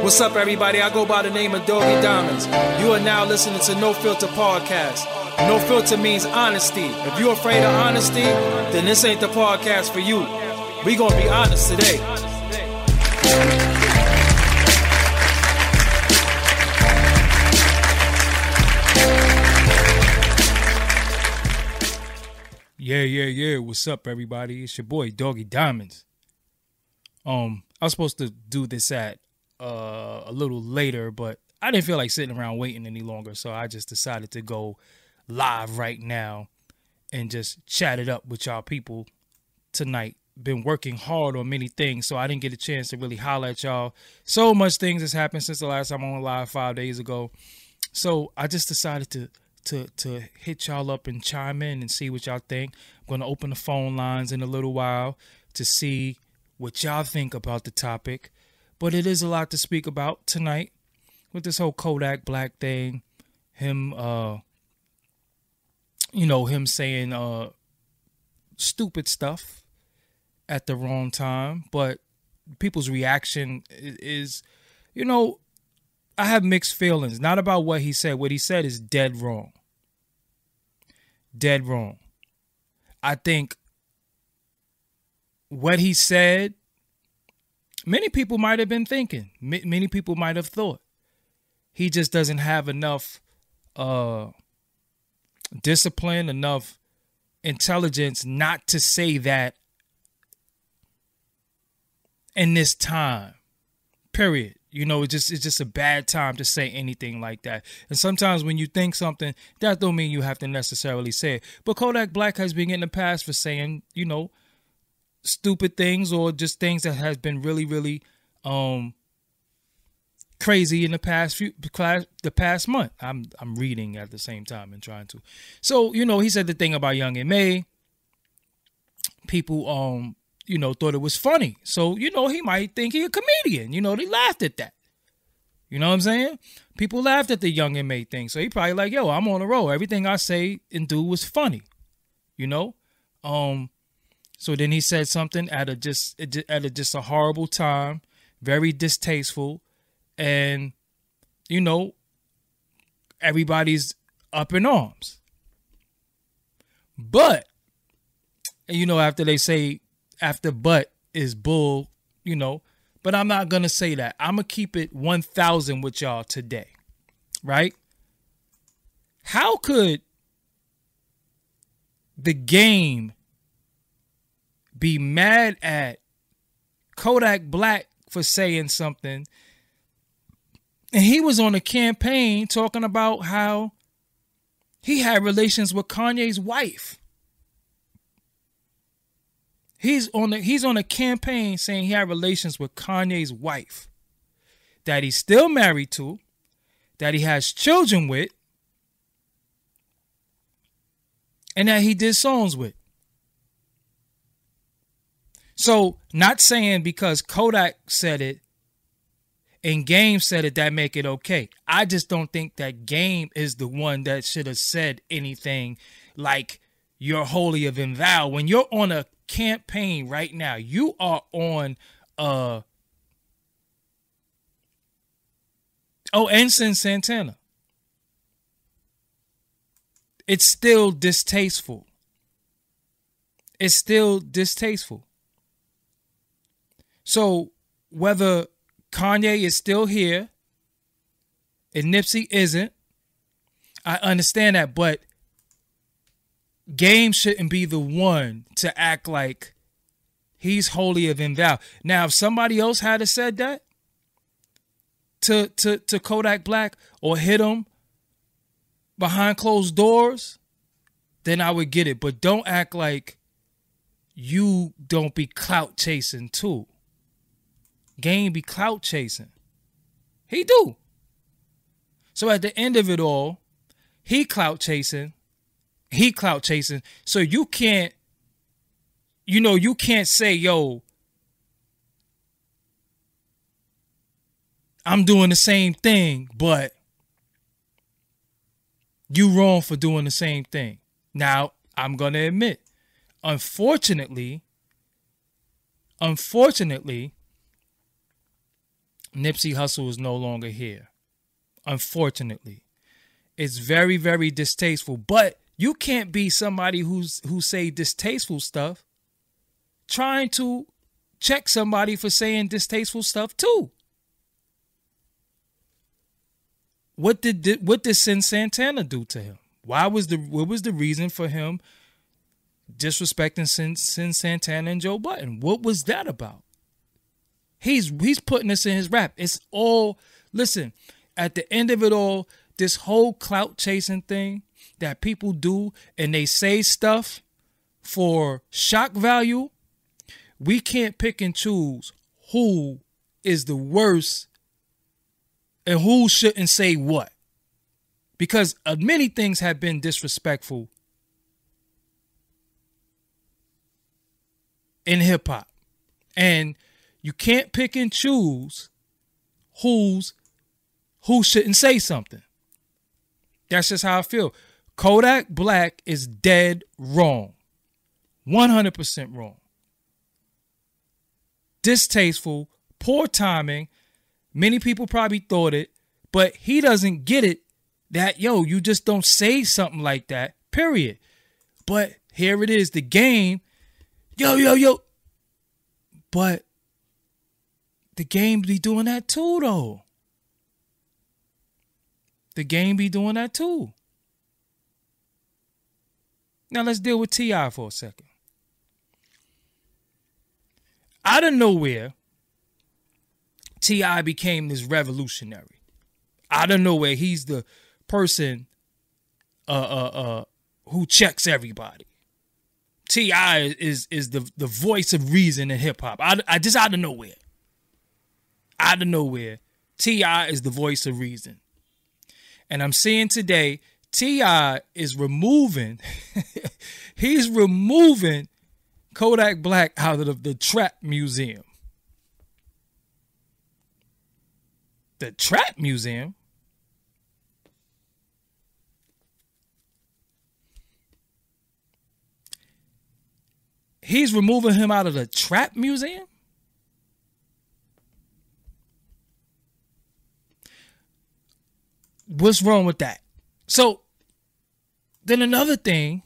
What's up, everybody? I go by the name of Doggy Diamonds. You are now listening to No Filter Podcast. No filter means honesty. If you're afraid of honesty, then this ain't the podcast for you. We gonna be honest today. Yeah. What's up, everybody? It's your boy, Doggy Diamonds. I was supposed to do this at a little later, but I didn't feel like sitting around waiting any longer, so I just decided to go live right now and just chat it up with y'all people tonight. Been working hard on many things, so I didn't get a chance to really holler at y'all. So much things has happened since the last time I went live 5 days ago, so I just decided to hit y'all up and chime in and see what y'all think. I'm going to open the phone lines in a little while to see what y'all think about the topic. But it is a lot to speak about tonight with this whole Kodak Black thing. Him saying stupid stuff at the wrong time. But people's reaction is, I have mixed feelings. Not about what he said. What he said is dead wrong. Dead wrong. I think what he said, many people might have been thinking. Many people might have thought. He just doesn't have enough discipline, enough intelligence not to say that in this time. Period. It's just a bad time to say anything like that. And sometimes when you think something, that don't mean you have to necessarily say it. But Kodak Black has been in the past for saying, stupid things or just things that has been really, really crazy in the past month. I'm reading at the same time and trying to. So, he said the thing about Young M.A. People thought it was funny. So, he might think he a comedian. They laughed at that. You know what I'm saying? People laughed at the Young M.A. thing. So he probably like, yo, I'm on a roll. Everything I say and do was funny. So then he said something at a horrible time, very distasteful, and everybody's up in arms. But after they say after but is bull, but I'm not gonna say that. I'm gonna keep it 1,000 with y'all today, right? How could the game be mad at Kodak Black for saying something? And he was on a campaign talking about how he had relations with Kanye's wife. He's on a campaign saying he had relations with Kanye's wife, that he's still married to, that he has children with, and that he did songs with. So, not saying because Kodak said it and Game said it, that make it okay. I just don't think that Game is the one that should have said anything like you're holy of invow. When you're on a campaign right now, you are on Ensign Santana. It's still distasteful. It's still distasteful. So whether Kanye is still here and Nipsey isn't, I understand that, but Game shouldn't be the one to act like he's holy of invow. Now, if somebody else had said that to Kodak Black or hit him behind closed doors, then I would get it. But don't act like you don't be clout chasing too. Game be clout chasing. He do. So at the end of it all, he clout chasing. So you can't say, yo, I'm doing the same thing, but you wrong for doing the same thing. Now, I'm going to admit, unfortunately, Nipsey Hussle is no longer here. Unfortunately. It's very, very distasteful. But you can't be somebody who say distasteful stuff trying to check somebody for saying distasteful stuff too. What did Sin Santana do to him? What was the reason for him disrespecting Sin Santana and Joe Budden? What was that about? He's putting this in his rap. It's all, listen, at the end of it all, this whole clout chasing thing that people do, and they say stuff for shock value, we can't pick and choose who is the worst and who shouldn't say what. Because many things have been disrespectful in hip hop. And you can't pick and choose who shouldn't say something. That's just how I feel. Kodak Black is dead wrong. 100% wrong. Distasteful, poor timing. Many people probably thought it, but he doesn't get it that, you just don't say something like that, period. But here it is, the game, yo. But the game be doing that too, though. The game be doing that too. Now let's deal with T.I. for a second. Out of nowhere, T.I. became this revolutionary. Out of nowhere, he's the person who checks everybody. T.I. is the voice of reason in hip hop. I just out of nowhere. Out of nowhere, T.I. is the voice of reason. And I'm seeing today, T.I. is removing, he's removing Kodak Black out of the Trap Museum. The Trap Museum? He's removing him out of the Trap Museum? What's wrong with that? So, then another thing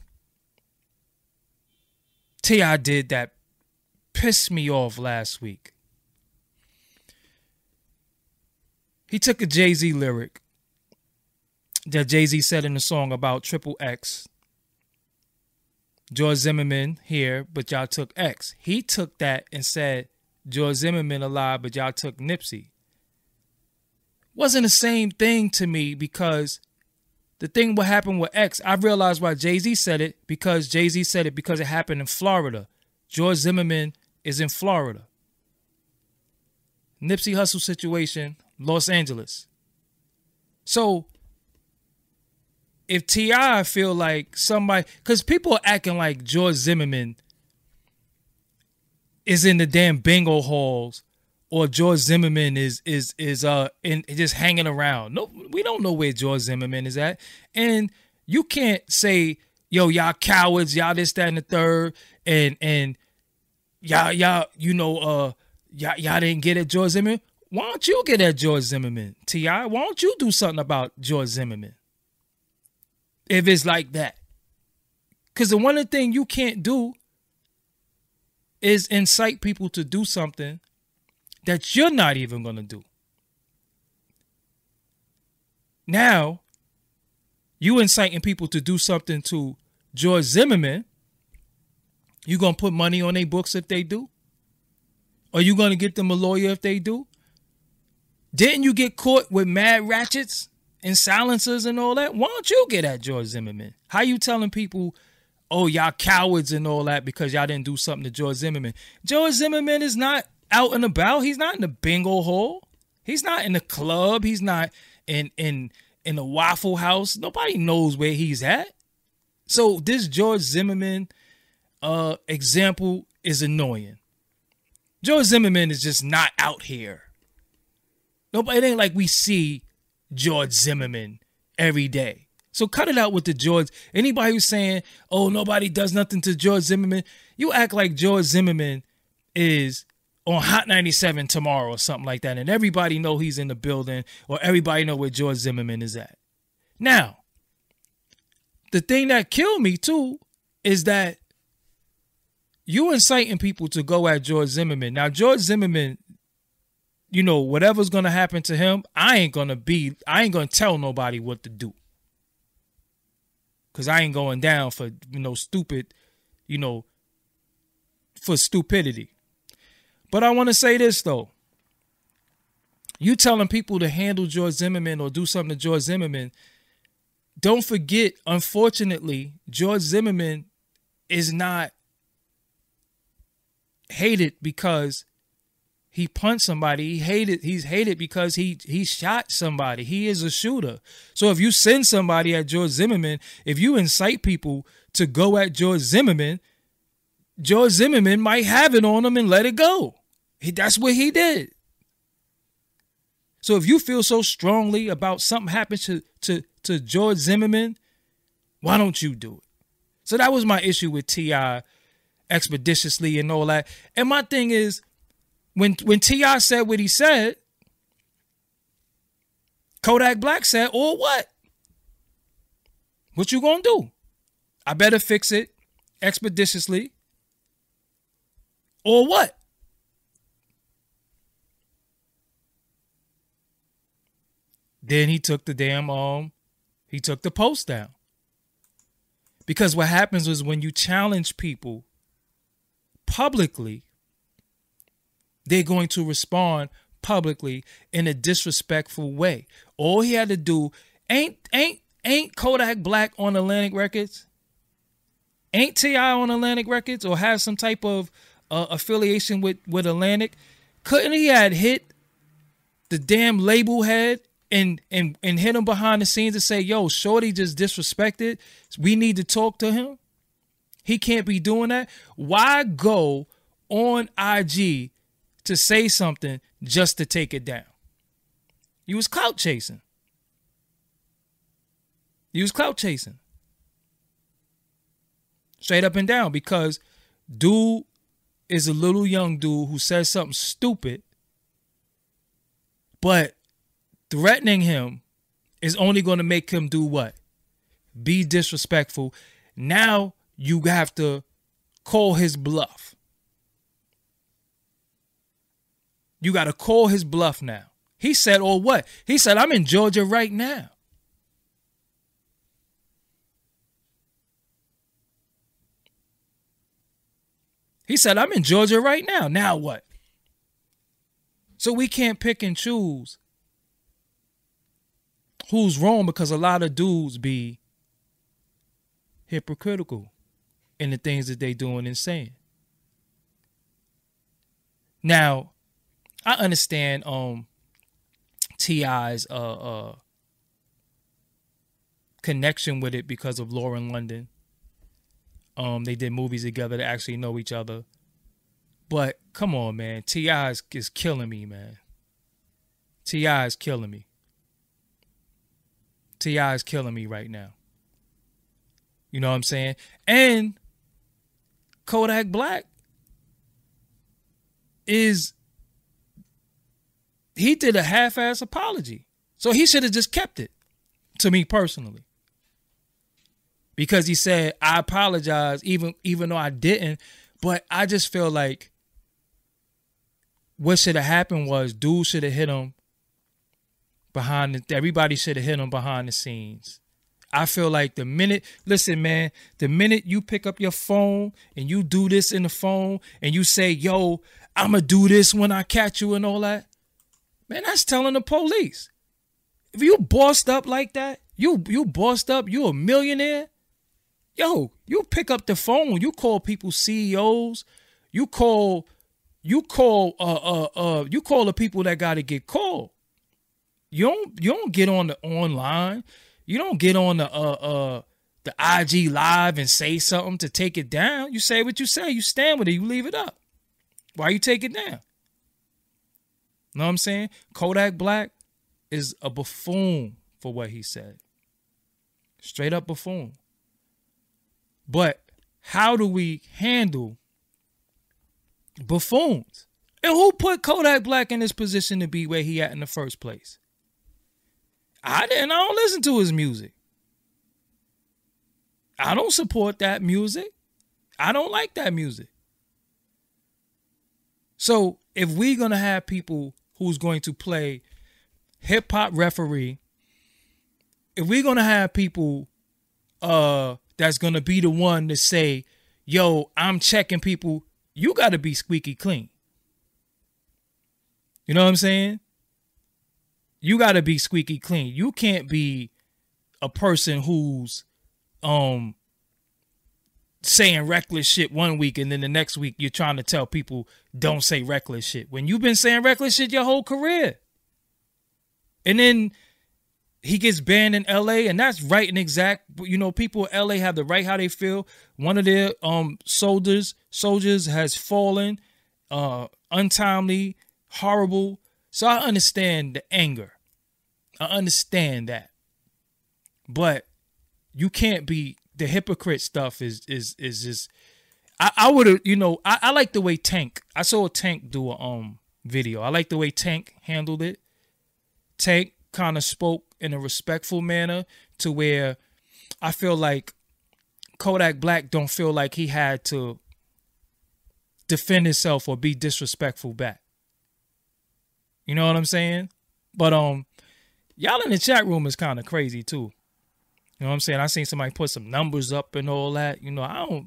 T.I. did that pissed me off last week. He took a Jay-Z lyric that Jay-Z said in the song about Triple X. George Zimmerman here, but y'all took X. He took that and said, George Zimmerman alive, but y'all took Nipsey. Wasn't the same thing to me, because the thing what happened with X, I realized why Jay-Z said it, because Jay-Z said it because it happened in Florida. George Zimmerman is in Florida. Nipsey Hussle situation, Los Angeles. So if T.I. feel like somebody, because people are acting like George Zimmerman is in the damn bingo halls, or George Zimmerman is in just hanging around. No, we don't know where George Zimmerman is at. And you can't say, y'all cowards, y'all this, that, and the third, and y'all didn't get at George Zimmerman. Why don't you get at George Zimmerman, T.I.? Why don't you do something about George Zimmerman? If it's like that. Because the one thing you can't do is incite people to do something that you're not even going to do. Now, you inciting people to do something to George Zimmerman, you going to put money on their books if they do? Are you going to get them a lawyer if they do? Didn't you get caught with mad ratchets and silencers and all that? Why don't you get at George Zimmerman? How you telling people, oh, y'all cowards and all that because y'all didn't do something to George Zimmerman? George Zimmerman is not out and about. He's not in the bingo hall. He's not in the club. He's not in the Waffle House. Nobody knows where he's at. So this George Zimmerman example is annoying. George Zimmerman is just not out here. Nobody, it ain't like we see George Zimmerman every day. So cut it out with the George. Anybody who's saying, oh, nobody does nothing to George Zimmerman, you act like George Zimmerman is on Hot 97 tomorrow or something like that, and everybody know he's in the building, or everybody know where George Zimmerman is at. Now, the thing that killed me too is that you inciting people to go at George Zimmerman. Now, George Zimmerman, you know, whatever's going to happen to him, I ain't going to tell nobody what to do. Because I ain't going down for, stupid, for stupidity. But I want to say this, though. You telling people to handle George Zimmerman or do something to George Zimmerman, don't forget, unfortunately, George Zimmerman is not hated because he punched somebody. He's hated because he shot somebody. He is a shooter. So if you send somebody at George Zimmerman, if you incite people to go at George Zimmerman might have it on him and let it go. That's what he did. So if you feel so strongly about something happened to George Zimmerman, why don't you do it? So that was my issue with T.I. expeditiously and all that. And my thing is, when T.I. said what he said, Kodak Black said, or what? What you gonna do? I better fix it expeditiously. Or what? Then he took the he took the post down. Because what happens is when you challenge people publicly, they're going to respond publicly in a disrespectful way. All he had to do, ain't Kodak Black on Atlantic Records? Ain't T.I. on Atlantic Records or have some type of affiliation with Atlantic? Couldn't he had hit the damn label head and hit him behind the scenes and say, yo, Shorty just disrespected. We need to talk to him. He can't be doing that. Why go on IG to say something just to take it down? You was clout chasing. Straight up and down, because dude is a little young dude who says something stupid, but threatening him is only going to make him do what? Be disrespectful. Now you have to call his bluff. You got to call his bluff now. He said, or what? He said, I'm in Georgia right now. He said, I'm in Georgia right now. Now what? So we can't pick and choose who's wrong, because a lot of dudes be hypocritical in the things that they doing and saying. Now, I understand T.I.'s connection with it because of Lauren London. They did movies together. They actually know each other. But come on, man. T.I. is killing me, man. T.I. is killing me. T.I. is killing me right now. You know what I'm saying? And Kodak Black he did a half-ass apology. So he should have just kept it, to me personally. Because he said, I apologize, even though I didn't. But I just feel like what should have happened was dude should have hit him everybody should have hit him behind the scenes. I feel like the minute you pick up your phone and you do this in the phone and you say, yo, I'm going to do this when I catch you and all that, man, that's telling the police. If you bossed up like that, you bossed up, you a millionaire, yo, you pick up the phone, you call people CEOs, you call the people that got to get called. You don't get on the online. You don't get on the IG live and say something to take it down. You say what you say. You stand with it. You leave it up. Why you take it down? Know what I'm saying? Kodak Black is a buffoon for what he said. Straight up buffoon. But how do we handle buffoons? And who put Kodak Black in this position to be where he at in the first place? I didn't. I don't listen to his music. I don't support that music. I don't like that music. So if we're going to have people who's going to play hip hop referee, if we're going to have people that's going to be the one to say, yo, I'm checking people, you got to be squeaky clean. You know what I'm saying? You got to be squeaky clean. You can't be a person who's saying reckless shit one week and then the next week you're trying to tell people don't say reckless shit when you've been saying reckless shit your whole career. And then he gets banned in LA, and that's right and exact. You know, people in LA have the right how they feel. One of their soldiers has fallen, untimely, horrible. So I understand the anger. I understand that. But you can't be, the hypocrite stuff is just, I would have, you know, I like the way Tank, I saw Tank do a video. I like the way Tank handled it. Tank kind of spoke in a respectful manner to where I feel like Kodak Black don't feel like he had to defend himself or be disrespectful back. You know what I'm saying? But y'all in the chat room is kind of crazy too. You know what I'm saying? I seen somebody put some numbers up and all that. You know, I don't.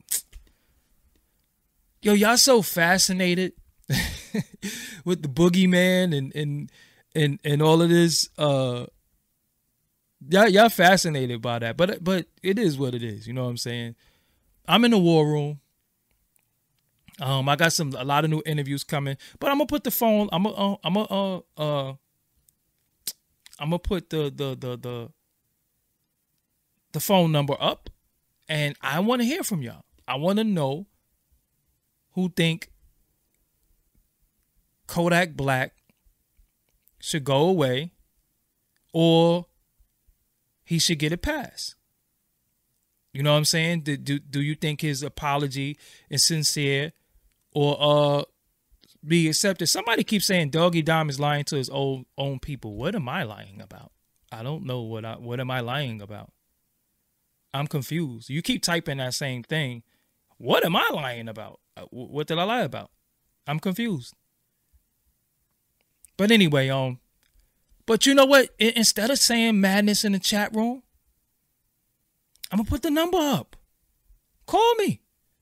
Yo, y'all so fascinated with the boogeyman and all of this. Y'all fascinated by that, but it is what it is. You know what I'm saying? I'm in the war room. I got a lot of new interviews coming, but I'm gonna put the phone. I'm gonna put the phone number up, and I want to hear from y'all. I want to know who think Kodak Black should go away or he should get a pass. You know what I'm saying? Do you think his apology is sincere or be accepted? Somebody keeps saying Doggy Dime is lying to his own people. What am I lying about? I don't know what am I lying about? I'm confused. You keep typing that same thing. What am I lying about? What did I lie about? I'm confused. But anyway, but you know what? Instead of saying madness in the chat room, I'm gonna put the number up. Call me.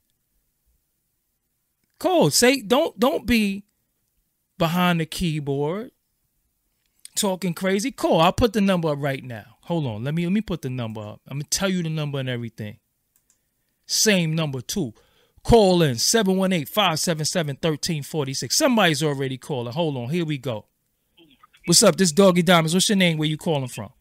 Call. Say don't be behind the keyboard talking crazy. Call. I'll put the number up right now. Hold on. Let me put the number up. I'm gonna tell you the number and everything. Same number too. Call in 718-577-1346. Somebody's already calling. Hold on. Here we go. What's up? This Doggy Diamonds. What's your name? Where you calling from?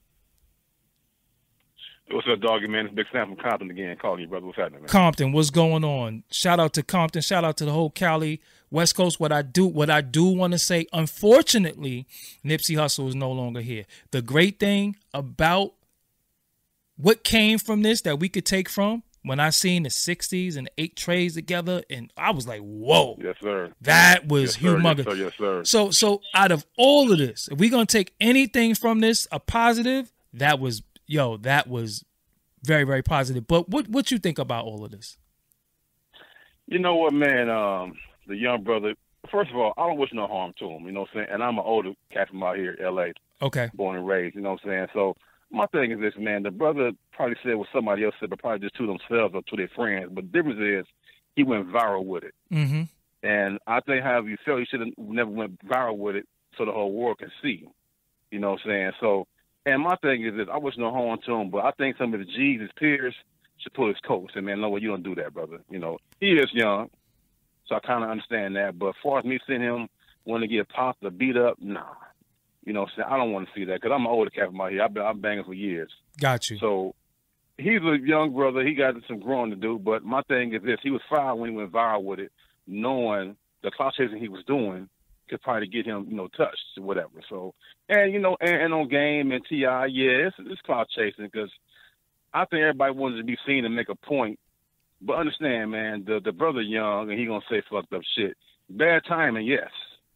What's up, Doggy, man? It's Big Sam from Compton again. Calling you, brother. What's happening, man? Compton, what's going on? Shout out to Compton. Shout out to the whole Cali, West Coast. What I do want to say, unfortunately, Nipsey Hussle is no longer here. The great thing about what came from this that we could take from, when I seen the 60s and the 8 trays together, and I was like, whoa. Yes, sir. That was humongous. Yes, sir. Yes, sir. So out of all of this, if we're going to take anything from this, a positive, that was very, very positive. But what you think about all of this? You know what, man? The young brother, first of all, I don't wish no harm to him, you know what I'm saying? And I'm an older cat from out here, L.A., okay, born and raised, you know what I'm saying? So my thing is this, man. The brother probably said what somebody else said, but probably just to themselves or to their friends. But the difference is he went viral with it. Mm-hmm. And I think however you felt, he should have never went viral with it so the whole world can see. You know what I'm saying? So, and my thing is this, I wish no harm to him, but I think some of the G's, his peers, should pull his coat and say, man, no way, you don't do that, brother. You know, he is young, so I kind of understand that. But as far as me seeing him want to get popped or beat up, nah. You know what I'm saying? I don't want to see that because I'm an older cat from out here. I've been banging for years. Got you. So he's a young brother. He got some growing to do. But my thing is this. He was fired when he went viral with it, knowing the clout chasing he was doing could probably get him, you know, touched or whatever. So, and, you know, and on Game and T.I., yeah, it's clout chasing because I think everybody wants to be seen and make a point. But understand, man, the brother young and he going to say fucked up shit. Bad timing, yes.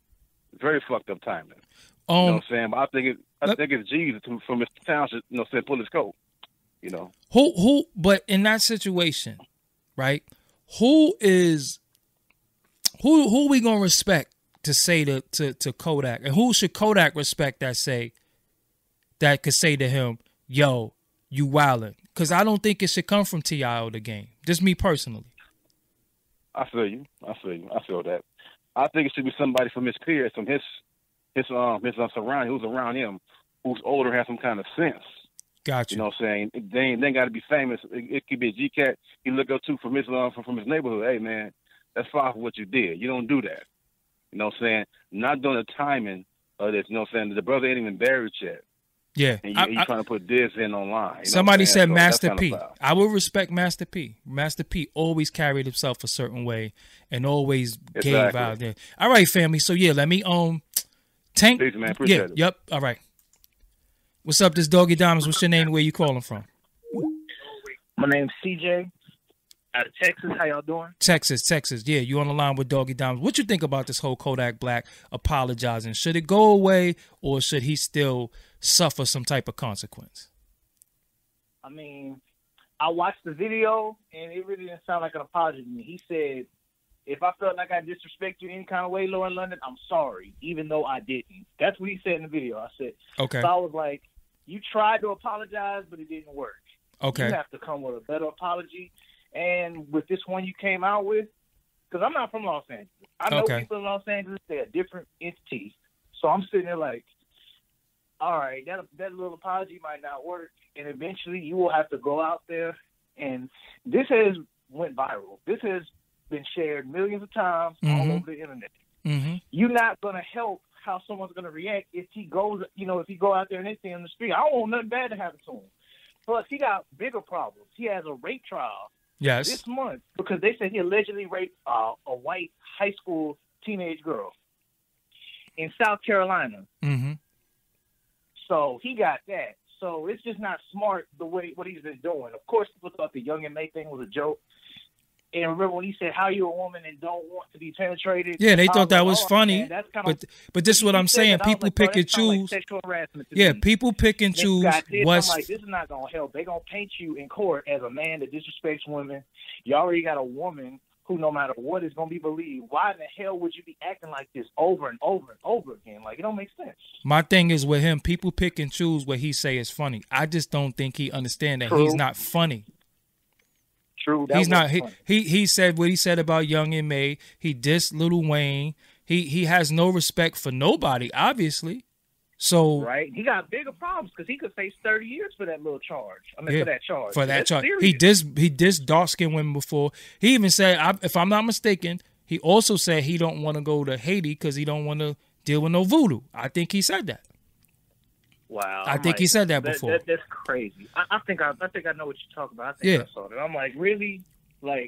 Very fucked up timing. You know what I'm saying? But I think it's Jesus from Mr. Townshend, saying pull his coat. But in that situation, right? Who we gonna respect to say to Kodak, and who should Kodak respect that could say to him, "Yo, you wildin'"? Because I don't think it should come from T.I. the game. Just me personally. I feel you. I feel that. I think it should be somebody from his peers, from his surrounding, who's around him, who's older, has some kind of sense. Gotcha. You know what I'm saying? They ain't got to be famous. It could be a G-Cat you look up to from his neighborhood. Hey, man, that's fine for what you did. You don't do that. You know what I'm saying? Not doing the timing of this. You know what I'm saying? The brother ain't even buried yet. Yeah. And you trying to put this in online. Somebody said Master P. I would respect Master P. Master P always carried himself a certain way and always gave out there. All right, family. So, yeah, let me Tank. Peace, man. Appreciate it. Yep. All right. What's up, this Doggy Diamonds? What's your name? Where you calling from? My name's CJ out of Texas. How y'all doing? Texas. Yeah, you on the line with Doggy Diamonds. What you think about this whole Kodak Black apologizing? Should it go away or should he still suffer some type of consequence? I mean, I watched the video and it really didn't sound like an apology to me. He said, if I felt like I disrespect you any kind of way, Lauren London, I'm sorry, even though I didn't. That's what he said in the video. I said, okay. So I was like, you tried to apologize, but it didn't work. Okay. You have to come with a better apology. And with this one you came out with, because I'm not from Los Angeles. I know people in Los Angeles, they're a different entity. So I'm sitting there like, all right, that little apology might not work. And eventually you will have to go out there. And this has went viral. This has been shared millions of times all over the internet. Mm-hmm. You're not going to help how someone's going to react if he goes, if he go out there and they see him in the street. I don't want nothing bad to happen to him. Plus, he got bigger problems. He has a rape trial this month because they said he allegedly raped a white high school teenage girl in South Carolina. Mm-hmm. So he got that. So it's just not smart what he's been doing. Of course, people thought the Young and May thing was a joke. And remember when he said, "How you a woman and don't want to be penetrated?" Yeah, they thought that was funny. Man, but this is what I'm saying. People pick and choose. Like people pick and choose. I'm like, this is not gonna help. They're gonna paint you in court as a man that disrespects women. You already got a woman who, no matter what, is gonna be believed. Why in the hell would you be acting like this over and over and over again? Like, it don't make sense. My thing is with him, people pick and choose what he say is funny. I just don't think he understand that he's not funny. True. He's not. He said what he said about Young and May. He dissed Lil Wayne. He has no respect for nobody, obviously. So right, he got bigger problems because he could face 30 years for that little charge. For that charge. For that charge, he dissed dark skinned women before. He even said, if I'm not mistaken, he also said he don't want to go to Haiti because he don't want to deal with no voodoo. I think he said that. Wow. I think he said that before. That's crazy. I think I know what you're talking about. I think I saw that. I'm like, really? Like,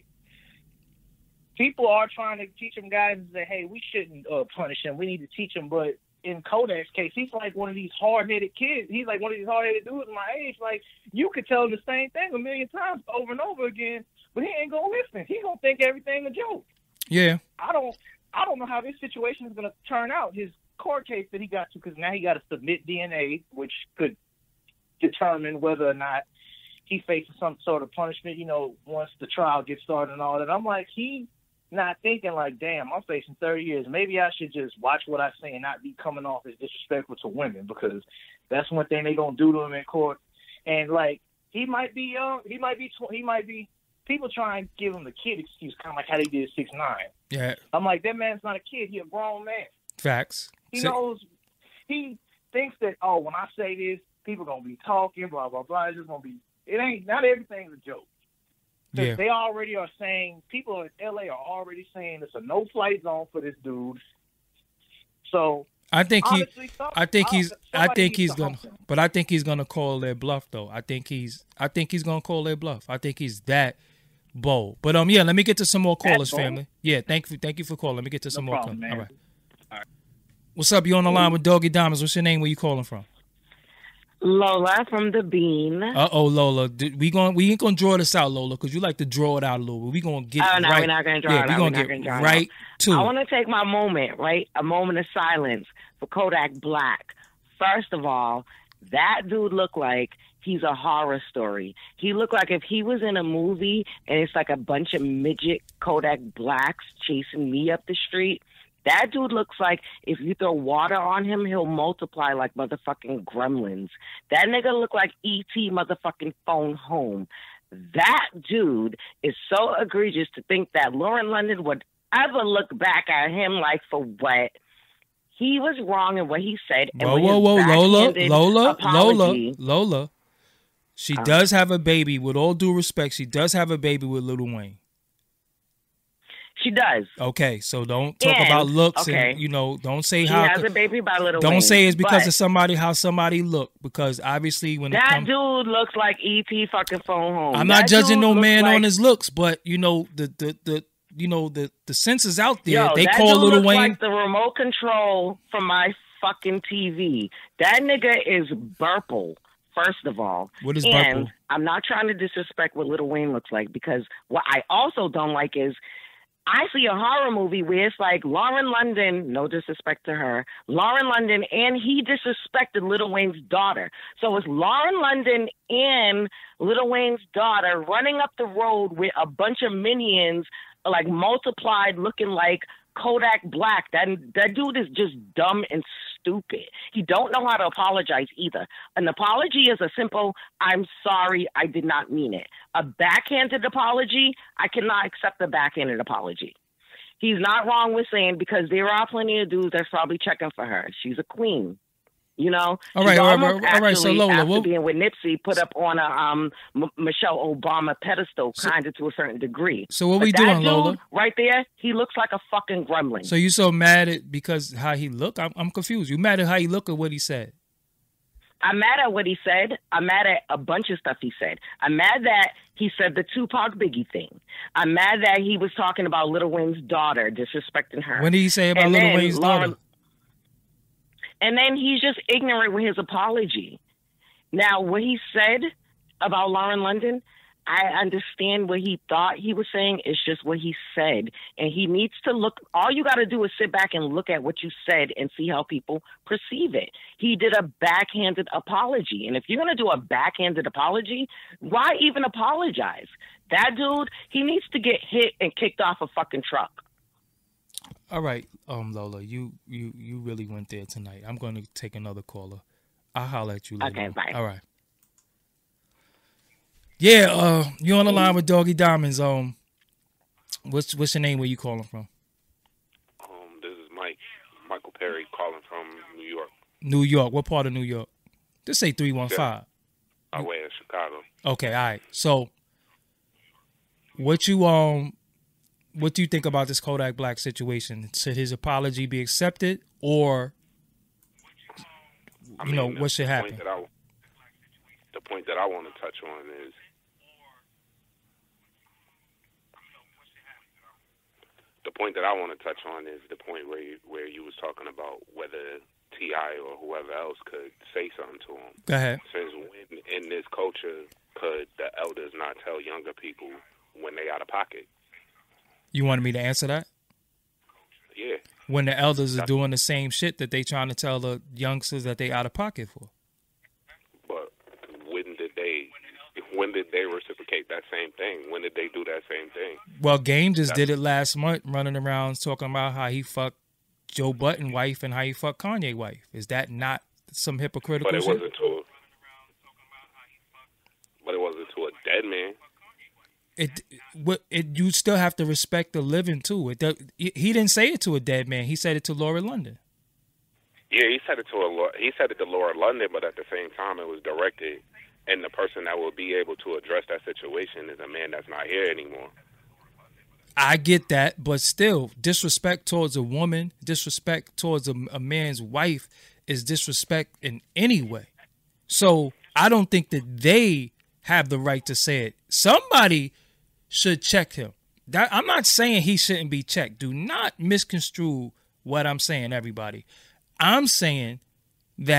people are trying to teach him guys and say, hey, we shouldn't punish him. We need to teach him. But in Kodak's case, he's like one of these hard-headed kids. He's like one of these hard-headed dudes my age. Like, you could tell him the same thing a million times over and over again, but he ain't going to listen. He's going to think everything a joke. Yeah. I don't know how this situation is going to turn out. His court case that he got to, because now he got to submit DNA, which could determine whether or not he faces some sort of punishment, once the trial gets started and all that. I'm like, he not thinking like, damn, I'm facing 30 years. Maybe I should just watch what I say and not be coming off as disrespectful to women, because that's one thing they're going to do to him in court. And like, he might be young. He might be people try and give him the kid excuse, kind of like how they did 6ix9ine. Yeah. I'm like, that man's not a kid. He a grown man. Facts. He knows, he thinks that, when I say this, people going to be talking, blah, blah, blah. It's just going to be, not everything's a joke. Yeah. They already are saying, people in LA are already saying it's a no-flight zone for this dude. So, I think he's gonna call their bluff though. I think he's gonna call their bluff. I think he's that bold. But let me get to some more callers, family. Yeah, thank you for calling. Let me get to some more callers. All right. What's up? You on the line with Doggy Diamonds. What's your name? Where you calling from? Lola from the Bean. Lola. We ain't gonna draw this out, Lola, because you like to draw it out a little bit. We gonna get Oh no, right. we're not gonna draw it out. We're gonna get right to it. I want to take my moment, right? A moment of silence for Kodak Black. First of all, that dude looked like he's a horror story. He looked like if he was in a movie and it's like a bunch of midget Kodak Blacks chasing me up the street. That dude looks like if you throw water on him, he'll multiply like motherfucking gremlins. That nigga look like E.T. motherfucking phone home. That dude is so egregious to think that Lauren London would ever look back at him like for what? He was wrong in what he said. And Lola. She does have a baby. With all due respect, she does have a baby with Lil Wayne. She does. Okay, so don't talk about looks and don't say she how has a baby by Lil Wayne. Don't say it's because of how somebody look, because obviously when that dude looks like E.T. fucking phone home. I'm not judging no man on his looks, but the sense is out there. They call Lil Wayne like the remote control from my fucking TV. That nigga is Burple. First of all, what is and Burple? I'm not trying to disrespect what Lil Wayne looks like, because what I also don't like is I see a horror movie where it's like Lauren London, no disrespect to her, Lauren London, and he disrespected Lil Wayne's daughter. So it's Lauren London and Lil Wayne's daughter running up the road with a bunch of minions, like multiplied, looking like Kodak Black. That dude is just dumb and stupid. He don't know how to apologize either. An apology is a simple, I'm sorry, I did not mean it. A backhanded apology, I cannot accept a backhanded apology. He's not wrong with saying, because there are plenty of dudes that's probably checking for her. She's a queen. You know, all right. So Lola, after being with Nipsey, put up on a Michelle Obama pedestal, kind of to a certain degree. So what we doing, Lola? Right there, he looks like a fucking gremlin. So you so mad at because how he look? I'm confused. You mad at how he look or what he said? I'm mad at what he said. I'm mad at a bunch of stuff he said. I'm mad that he said the Tupac Biggie thing. I'm mad that he was talking about Lil Wayne's daughter, disrespecting her. When did he say about Lil Wayne's daughter? And then he's just ignorant with his apology. Now, what he said about Lauren London, I understand what he thought he was saying. It's just what he said. And he needs to look. All you got to do is sit back and look at what you said and see how people perceive it. He did a backhanded apology. And if you're going to do a backhanded apology, why even apologize? That dude, he needs to get hit and kicked off a fucking truck. All right, Lola, you really went there tonight. I'm going to take another caller. I'll holler at you later. Okay, bye. All right. Yeah, you on the line with Doggy Diamonds. What's your name? Where you calling from? This is Michael Perry calling from New York. New York. What part of New York? Just say 315. I way in Chicago. Okay, all right. So, what do you think about this Kodak Black situation? Should his apology be accepted, or what should happen? The point that I want to touch on is the point where you was talking about whether T.I. or whoever else could say something to him. Go ahead. Since when in this culture could the elders not tell younger people when they out of pocket? You wanted me to answer that? Yeah. When the elders are doing the same shit that they trying to tell the youngsters that they out of pocket for. But when did they reciprocate that same thing? When did they do that same thing? Well, Game just did it last month, running around talking about how he fucked Joe Budden wife and how he fucked Kanye wife. Is that not some hypocritical shit? But it wasn't to a dead man. You still have to respect the living too. He didn't say it to a dead man. He said it to Laura London. Yeah, he said it to Laura London, but at the same time, it was directed, and the person that will be able to address that situation is a man that's not here anymore. I get that, but still, disrespect towards a woman, disrespect towards a man's wife is disrespect in any way. So I don't think that they have the right to say it. Somebody should check him. I'm not saying he shouldn't be checked. Do not misconstrue what I'm saying, everybody. I'm saying that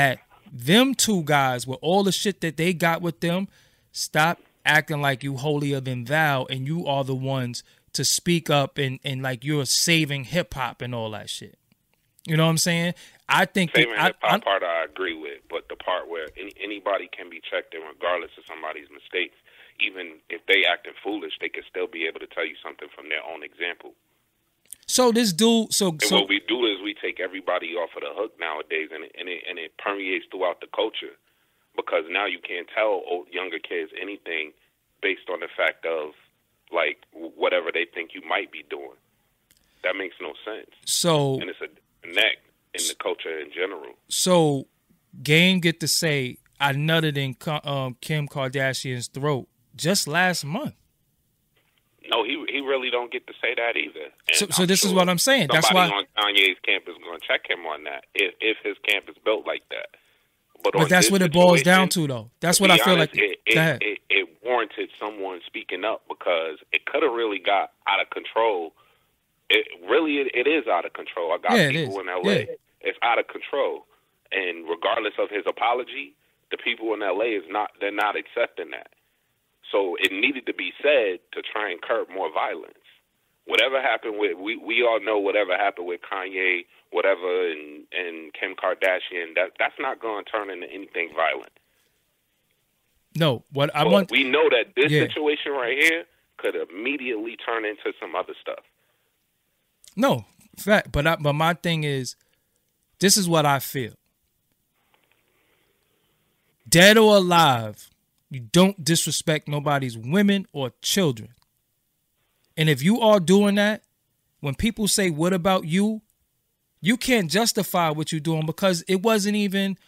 them two guys with all the shit that they got with them, stop acting like you holier than thou and you are the ones to speak up and like you're saving hip hop and all that shit. You know what I'm saying? I think saving hip hop part I agree with, but the part where anybody can be checked in regardless of somebody's mistakes, even if they acting foolish, they can still be able to tell you something from their own example. So this dude, so what we do is we take everybody off of the hook nowadays, and it permeates throughout the culture, because now you can't tell younger kids anything based on the fact of like whatever they think you might be doing. That makes no sense. So and it's a connect in the culture in general. So Game get to say I nutted in Kim Kardashian's throat just last month. No, he really don't get to say that either. So this is what I'm saying. That's why on Kanye's campus is going to check him on that if his camp is built like that. But that's what it boils down to, though. That's what I feel like. It warranted someone speaking up, because it could have really got out of control. It is out of control. I got people in L.A. Yeah. It's out of control, and regardless of his apology, the people in L.A. they're not accepting that. So it needed to be said to try and curb more violence. Whatever happened with, we all know whatever happened with Kanye, whatever, and Kim Kardashian, that's not going to turn into anything violent. No, we know that this situation right here could immediately turn into some other stuff. No, fact, but my thing is, this is what I feel. Dead or alive, you don't disrespect nobody's women or children. And if you are doing that, when people say, what about you? You can't justify what you're doing, because it wasn't even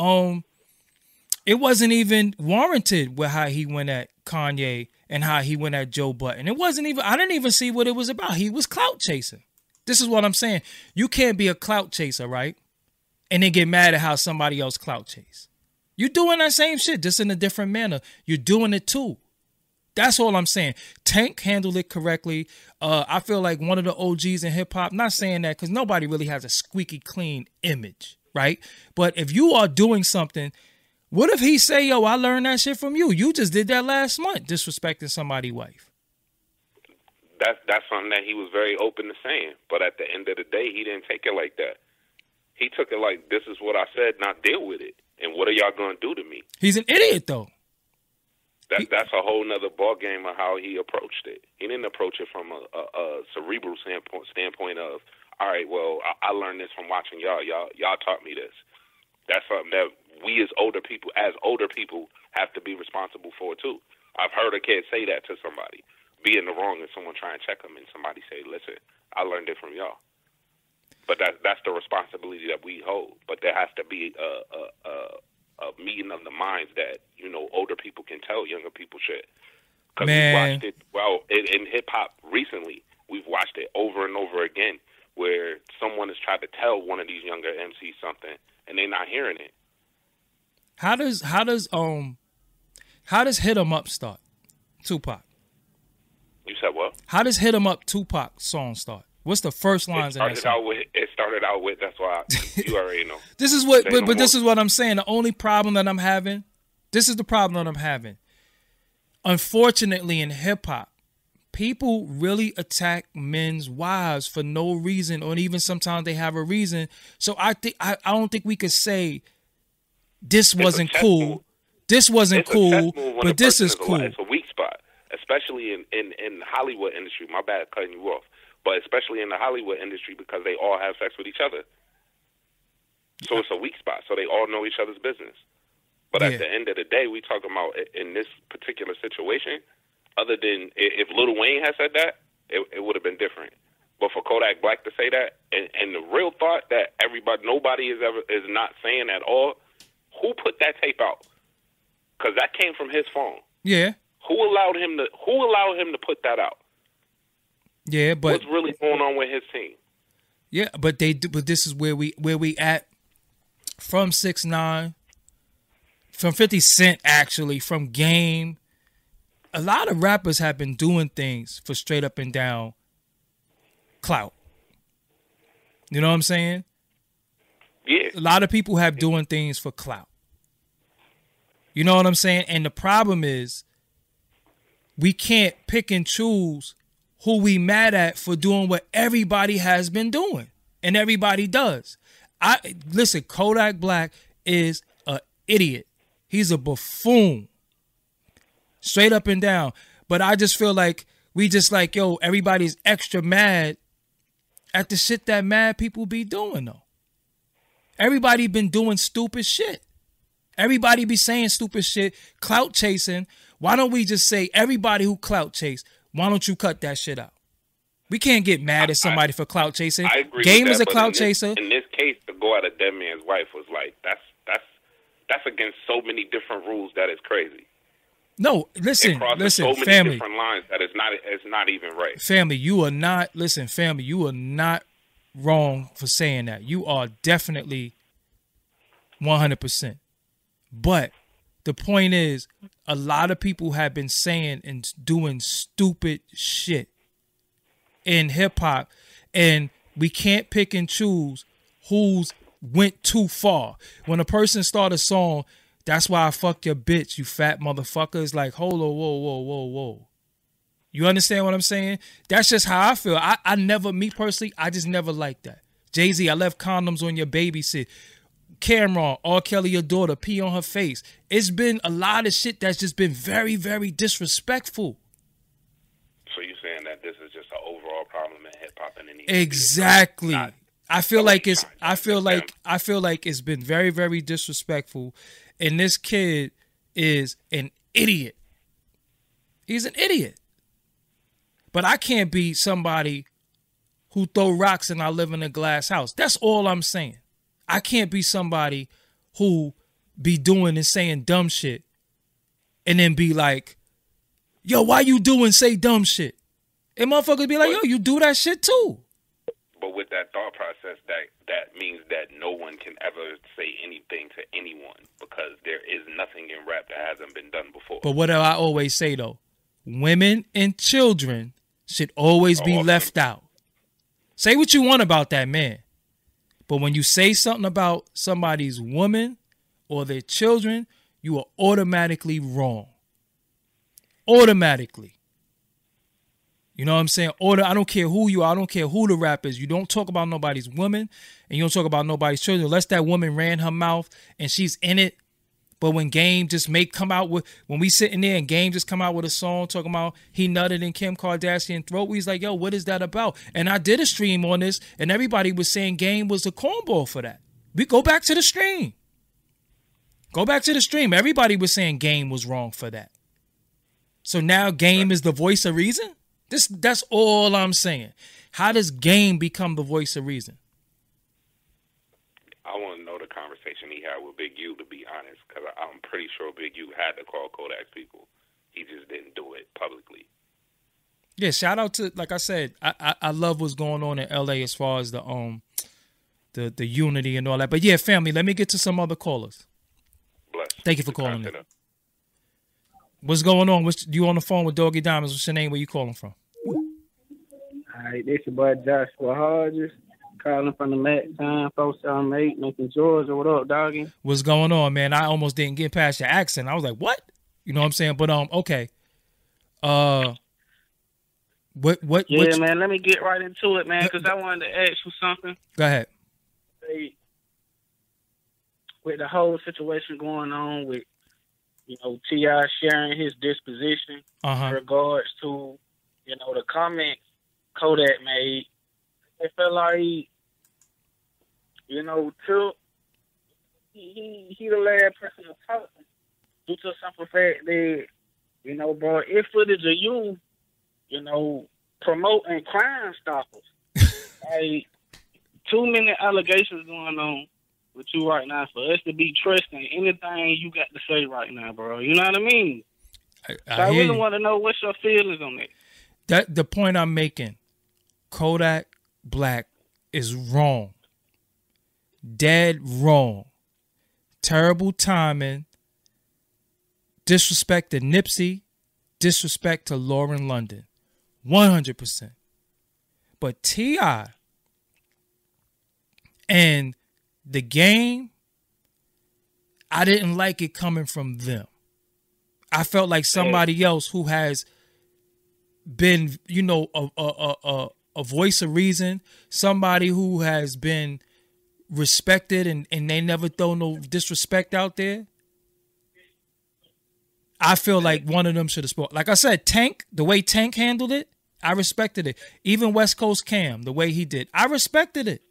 warranted with how he went at Kanye and how he went at Joe Budden. I didn't even see what it was about. He was clout chasing. This is what I'm saying. You can't be a clout chaser, right? And then get mad at how somebody else clout chase. You're doing that same shit, just in a different manner. You're doing it too. That's all I'm saying. Tank handled it correctly. I feel like one of the OGs in hip hop, not saying that because nobody really has a squeaky clean image, right? But if you are doing something, what if he say, yo, I learned that shit from you. You just did that last month, disrespecting somebody's wife. That's something that he was very open to saying. But at the end of the day, he didn't take it like that. He took it like, this is what I said, now deal with it. And what are y'all going to do to me? He's an idiot, though. That's a whole nother ball game of how he approached it. He didn't approach it from a cerebral standpoint of, all right, well, I learned this from watching y'all. Y'all taught me this. That's something that we as older people have to be responsible for too. I've heard a kid say that to somebody, be in the wrong, and someone try and check them, and somebody say, listen, I learned it from y'all. But that's the responsibility that we hold. But there has to be a meeting of the minds that, older people can tell younger people shit. Because we watched it, in hip-hop recently, we've watched it over and over again, where someone has tried to tell one of these younger MCs something, and they're not hearing it. How does Hit 'Em Up start? Tupac. You said what? How does Hit 'Em Up Tupac song start? What's the first lines in that song? It started out with, that's why you already know. This is what, but this is what I'm saying. The only problem that I'm having, this is the problem that I'm having. Unfortunately, in hip hop, people really attack men's wives for no reason, or even sometimes they have a reason. So I don't think we could say this wasn't cool. This wasn't cool, but this is cool. It's a weak spot, especially in the Hollywood industry. My bad cutting you off. But especially in the Hollywood industry, because they all have sex with each other. So it's a weak spot. So they all know each other's business. But at the end of the day, we talking about in this particular situation, other than if Lil Wayne had said that, it would have been different. But for Kodak Black to say that, and the real thought that nobody is not saying at all, who put that tape out? Because that came from his phone. Yeah. Who allowed him to put that out? Yeah, but what's really going on with his team? Yeah, but this is where we at from 6ix9ine, from 50 Cent, actually, from Game. A lot of rappers have been doing things for straight up and down clout. You know what I'm saying? Yeah. A lot of people have doing things for clout. You know what I'm saying? And the problem is we can't pick and choose who we mad at for doing what everybody has been doing and everybody does. Listen, Kodak Black is an idiot. He's a buffoon. Straight up and down. But I just feel like we just like, yo, everybody's extra mad at the shit that mad people be doing though. Everybody been doing stupid shit. Everybody be saying stupid shit, clout chasing. Why don't we just say everybody who clout chase, why don't you cut that shit out? We can't get mad at somebody for clout chasing. I agree Game with is that, a clout in chaser. In this case, to go at a dead man's wife was like, that's against so many different rules that it's crazy. No, listen, so many family. different lines that it's not even right. Family, you are not wrong for saying that. You are definitely 100%. But the point is, a lot of people have been saying and doing stupid shit in hip hop, and we can't pick and choose who's went too far. When a person start a song, that's why I fuck your bitch, you fat motherfucker. It's like, hold on, whoa. You understand what I'm saying? That's just how I feel. I never, me personally, I just never liked that. Jay-Z, I left condoms on your babysit. Cameron, R. Kelly, your daughter, pee on her face. It's been a lot of shit that's just been very, very disrespectful. So you're saying that this is just an overall problem in hip hop and exactly. I feel like it's been very, very disrespectful, and this kid is an idiot. He's an idiot. But I can't be somebody who throw rocks and I live in a glass house. That's all I'm saying. I can't be somebody who be doing and saying dumb shit and then be like, yo, why you doing say dumb shit? And motherfuckers be like, yo, you do that shit too. But with that thought process, that means that no one can ever say anything to anyone because there is nothing in rap that hasn't been done before. But what do I always say, though? Women and children should always be left out. Say what you want about that man. But when you say something about somebody's woman or their children, you are automatically wrong. Automatically. You know what I'm saying? I don't care who you are. I don't care who the rap is. You don't talk about nobody's woman and you don't talk about nobody's children unless that woman ran her mouth and she's in it. But when Game just when we sitting there and Game just come out with a song talking about he nutted in Kim Kardashian throat, he's like, yo, what is that about? And I did a stream on this and everybody was saying Game was a cornball for that. We go back to the stream. Everybody was saying Game was wrong for that. So now Game is the voice of reason? That's all I'm saying. How does Game become the voice of reason? I want to know the conversation he had with Big U, to be honest, because I'm pretty sure Big U had to call Kodak's people. He just didn't do it publicly. Yeah, shout out to, like I said, I love what's going on in LA as far as the unity and all that. But yeah, family, let me get to some other callers. Bless. Thank you for calling in. What's going on? You on the phone with Doggy Diamonds? What's your name? Where you calling from? All right, this your boy Joshua Hodges, calling from the Mac Time 478, Macon, Georgia. What up, doggy? What's going on, man? I almost didn't get past your accent. I was like, what? You know what I'm saying? But okay. What? Yeah, man. Let me get right into it, man, because I wanted to ask you something. Go ahead. Hey, with the whole situation going on with, T.I. sharing his disposition in regards to, the comments Kodak made, it felt like, Tip, he the last person to talk due to the simple fact that, bro, it's footage of you, promoting Crime Stoppers. Like, too many allegations going on with you right now for us to be trusting anything you got to say right now, bro. You know what I mean? I really want to know what's your feelings on that. The point I'm making, Kodak Black is wrong. Dead wrong. Terrible timing. Disrespect to Nipsey. Disrespect to Lauren London. 100%. But T.I. and The game, I didn't like it coming from them. I felt like somebody else who has been, you know, a voice of reason, somebody who has been respected and they never throw no disrespect out there. I feel like one of them should have spoke. Like I said, Tank, the way Tank handled it, I respected it. Even West Coast Cam, the way he did, I respected it.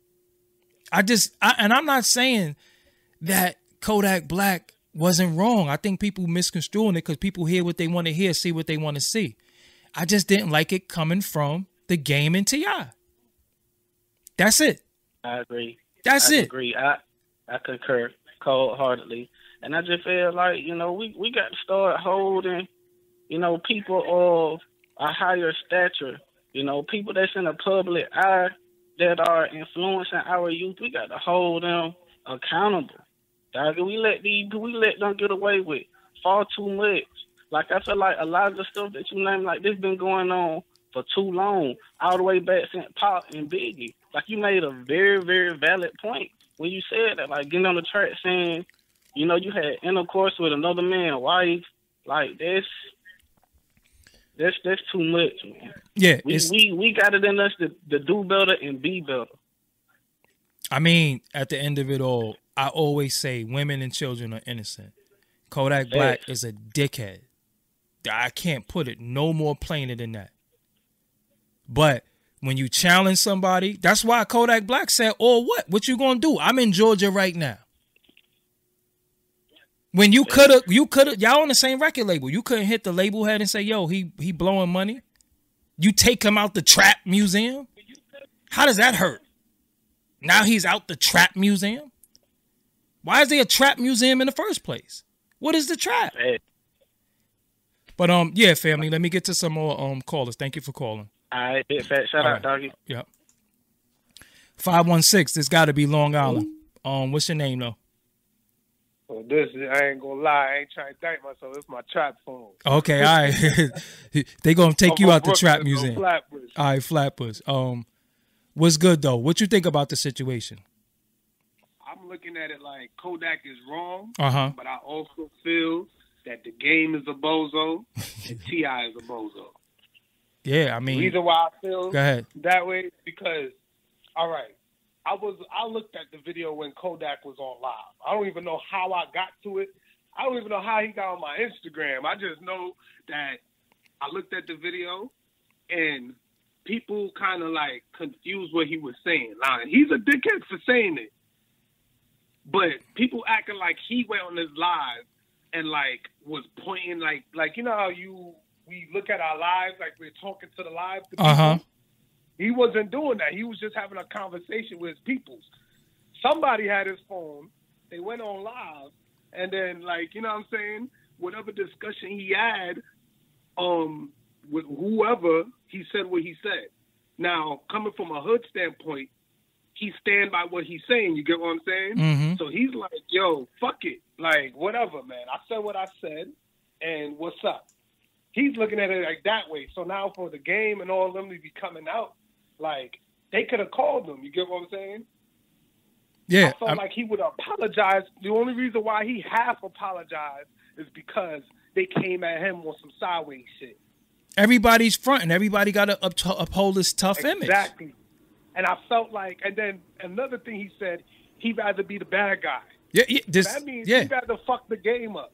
And I'm not saying that Kodak Black wasn't wrong. I think people misconstruing it because people hear what they want to hear, see what they want to see. I just didn't like it coming from the Game and T.I. That's it. I agree. That's it. I agree. I concur cold-heartedly. And I just feel like, you know, we got to start holding, you know, people of a higher stature, you know, people that's in the public eye that are influencing our youth. We got to hold them accountable. Dog, we let them get away with far too much. Like, I feel like a lot of the stuff that you name, like, this been going on for too long, all the way back since Pop and Biggie. Like, you made a very, very valid point when you said that, like, getting on the track saying, you know, you had intercourse with another man's wife. Like, that's too much, man. Yeah. We got it in us to do better and be better. I mean, at the end of it all, I always say women and children are innocent. Kodak Black is a dickhead. I can't put it no more plainer than that. But when you challenge somebody, that's why Kodak Black said, "Or what? What you gonna do? I'm in Georgia right now." When you could have, y'all on the same record label. You couldn't hit the label head and say, "Yo, he blowing money." You take him out the trap museum. How does that hurt? Now he's out the trap museum. Why is there a trap museum in the first place? What is the trap? But yeah, family. Let me get to some more callers. Thank you for calling. All right, big fat shout out, doggy. Yep. 516. This got to be Long Island. What's your name though? Well, I ain't gonna lie, I ain't trying to thank myself. It's my trap phone. Okay, all right. They gonna take you out the trap museum. Flatbush. All right, Flatbush. What's good though? What you think about the situation? I'm looking at it like Kodak is wrong, but I also feel that the Game is a bozo and T.I. is a bozo. Yeah, I mean, the reason why I feel go ahead. That way is because, all right, I looked at the video when Kodak was on live. I don't even know how I got to it. I don't even know how he got on my Instagram. I just know that I looked at the video and people kind of like confused what he was saying. Now, he's a dickhead for saying it, but people acting like he went on his live and like was pointing like you know how we look at our lives like we're talking to the live to people. He wasn't doing that. He was just having a conversation with his peoples. Somebody had his phone. They went on live, and then like you know what I'm saying, whatever discussion he had, with whoever, he said what he said. Now coming from a hood standpoint, he stand by what he's saying. You get what I'm saying? Mm-hmm. So he's like, yo, fuck it. Like, whatever, man. I said what I said, and what's up? He's looking at it like that way. So now for the Game and all of them to be coming out, like, they could have called him. You get what I'm saying? Yeah. I felt like he would apologize. The only reason why he half apologized is because they came at him on some sideways shit. Everybody's fronting. Everybody got to uphold this tough image. Exactly. And I felt like, and then another thing he said, he'd rather be the bad guy. Yeah, that means he'd rather fuck the Game up.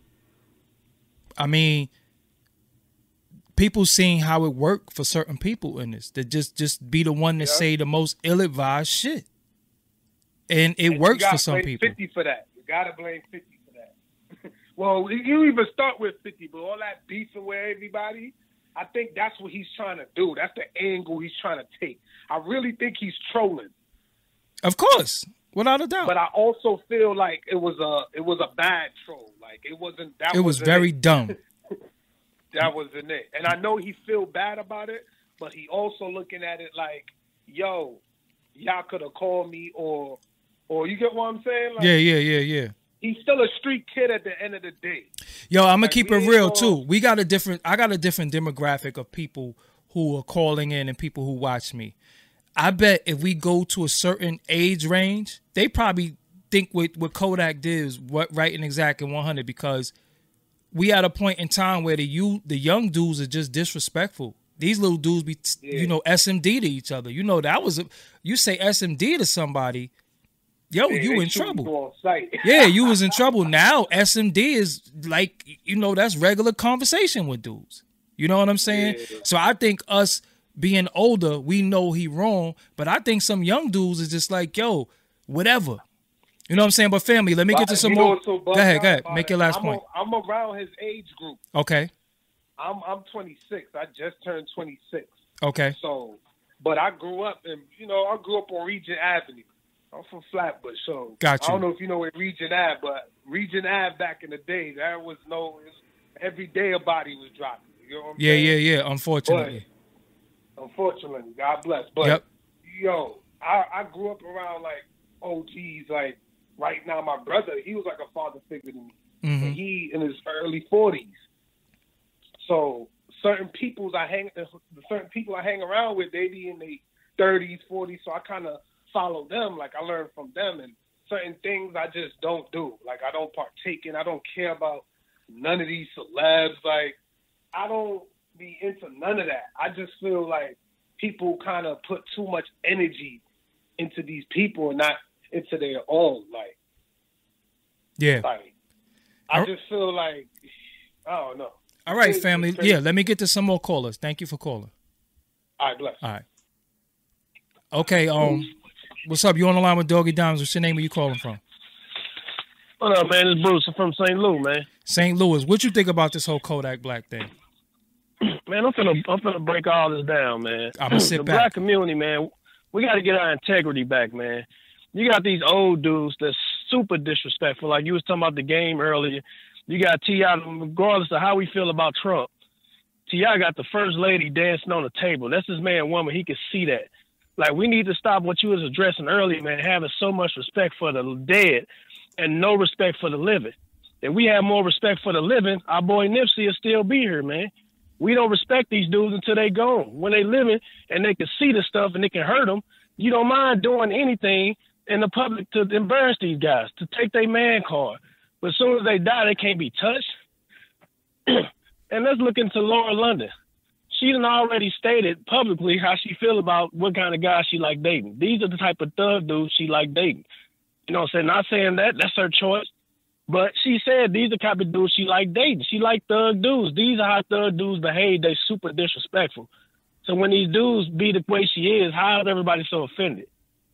I mean, people seeing how it worked for certain people in this. To just be the one to say the most ill-advised shit. And it works for some people. 50 for that. You got to blame 50 for that. Well, you even start with 50, but all that beefing with everybody, I think that's what he's trying to do. That's the angle he's trying to take. I really think he's trolling. Of course, without a doubt. But I also feel like it was a bad troll. Like it wasn't. It was very dumb. That wasn't it. And I know he feel bad about it, but he also looking at it like, yo, y'all could have called me or you get what I'm saying? Like, yeah. He's still a street kid at the end of the day. Yo, I'm gonna keep it real too. I got a different demographic of people who are calling in and people who watch me. I bet if we go to a certain age range, they probably think what Kodak did is right and exact and 100, because we at a point in time where the young dudes are just disrespectful. These little dudes be, SMD to each other. You say SMD to somebody, you in trouble. Yeah, you was in trouble. Now SMD is like, that's regular conversation with dudes. You know what I'm saying? Yeah. So I think us being older, we know he wrong, but I think some young dudes is just like, yo, whatever. You know what I'm saying? But family, let me get to some more. Go ahead. Make your last point. I'm around his age group. Okay. I'm 26. I just turned 26. Okay. So, but I grew up on Regent Avenue. I'm from Flatbush, so gotcha. I don't know if you know where Regent Ave, but Regent Ave back in the day, there was every day a body was dropping. You know what I'm saying? Yeah. Unfortunately, God bless. But I grew up around like OGs. Like right now, my brother, he was like a father figure to me. Mm-hmm. And he in his early 40s. So certain people I hang around with, they be in their 30s, 40s. So I kind of follow them. Like I learn from them, and certain things I just don't do. Like I don't partake in. I don't care about none of these celebs. Like I don't be into none of that. I just feel like people kind of put too much energy into these people and not into their own. Like, yeah. Like, I just feel like, I don't know. All right, family. Yeah, let me get to some more callers. Thank you for calling. All right, bless. All right. Okay, what's up? You on the line with Doggy Dimes. What's your name? Where you calling from? What up, man? It's Bruce. I'm from St. Louis, man. St. Louis. What you think about this whole Kodak Black thing? Man, I'm finna break all this down, man. I'm gonna sit the back. Black community, man, we got to get our integrity back, man. You got these old dudes that's super disrespectful. Like you was talking about the game earlier. You got T.I., regardless of how we feel about Trump. T.I. got the first lady dancing on the table. That's his man, woman. He can see that. Like, we need to stop what you was addressing earlier, man, having so much respect for the dead and no respect for the living. If we have more respect for the living, our boy Nipsey will still be here, man. We don't respect these dudes until they gone. When they living and they can see the stuff and it can hurt them, you don't mind doing anything in the public to embarrass these guys, to take their man card. But as soon as they die, they can't be touched. And let's look into Lauren London. She done already stated publicly how she feel about what kind of guys she like dating. These are the type of thug dudes she like dating. You know what I'm saying? Not saying that's her choice. But she said these are the type of dudes she like dating. She like thug dudes. These are how thug dudes behave. They super disrespectful. So when these dudes be the way she is, how is everybody so offended?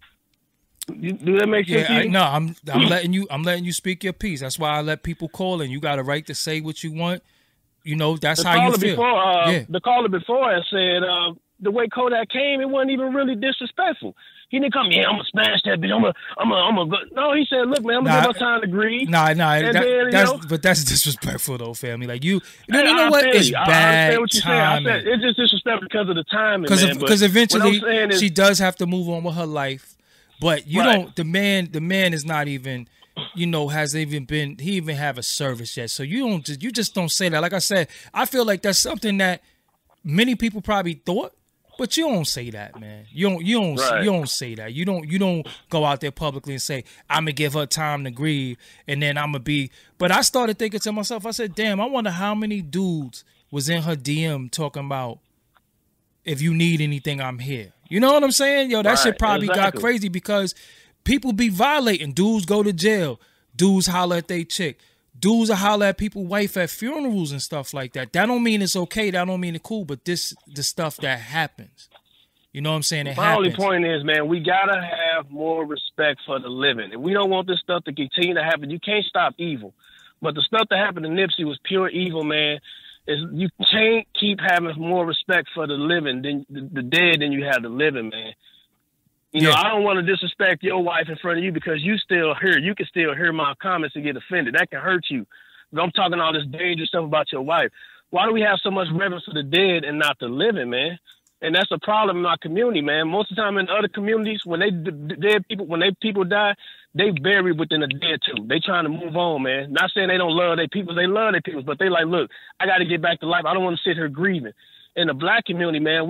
Do that make sense? Yeah, I'm letting you speak your piece. That's why I let people call, and you got a right to say what you want. You know, that's how you feel. The caller before said the way Kodak came, it wasn't even really disrespectful. He didn't come, I'm gonna smash that bitch. I'm gonna go. No, he said, look, man, I'm gonna give my time to grieve. But that's disrespectful though, family. Like you know what? It's bad timing. I said it's just disrespectful because of the timing, because eventually she does have to move on with her life. But you don't. The man is not even. Hasn't even been. He even have a service yet. So you just don't say that. Like I said, I feel like that's something that many people probably thought. But you don't say that, man. You don't say that. You don't go out there publicly and say, I'm gonna give her time to grieve and then I'm gonna be. But I started thinking to myself, I said, damn, I wonder how many dudes was in her DM talking about, if you need anything, I'm here. You know what I'm saying? Yo, that shit probably got crazy because people be violating. Dudes go to jail. Dudes holler at they chick. Dudes will holler at people's wife at funerals and stuff like that. That don't mean it's okay. That don't mean it's cool. But the stuff that happens. You know what I'm saying? My only point is, man, we got to have more respect for the living. If we don't want this stuff to continue to happen, you can't stop evil. But the stuff that happened to Nipsey was pure evil, man. You can't keep having more respect for the living than the dead than you have the living, man. You know, I don't want to disrespect your wife in front of you because you still hear. You can still hear my comments and get offended. That can hurt you. I'm talking all this dangerous stuff about your wife. Why do we have so much reverence for the dead and not the living, man? And that's a problem in our community, man. Most of the time in other communities, when people die, they bury within the dead too. They trying to move on, man. Not saying they don't love their people. They love their people, but they like, look, I got to get back to life. I don't want to sit here grieving. In the black community, man, we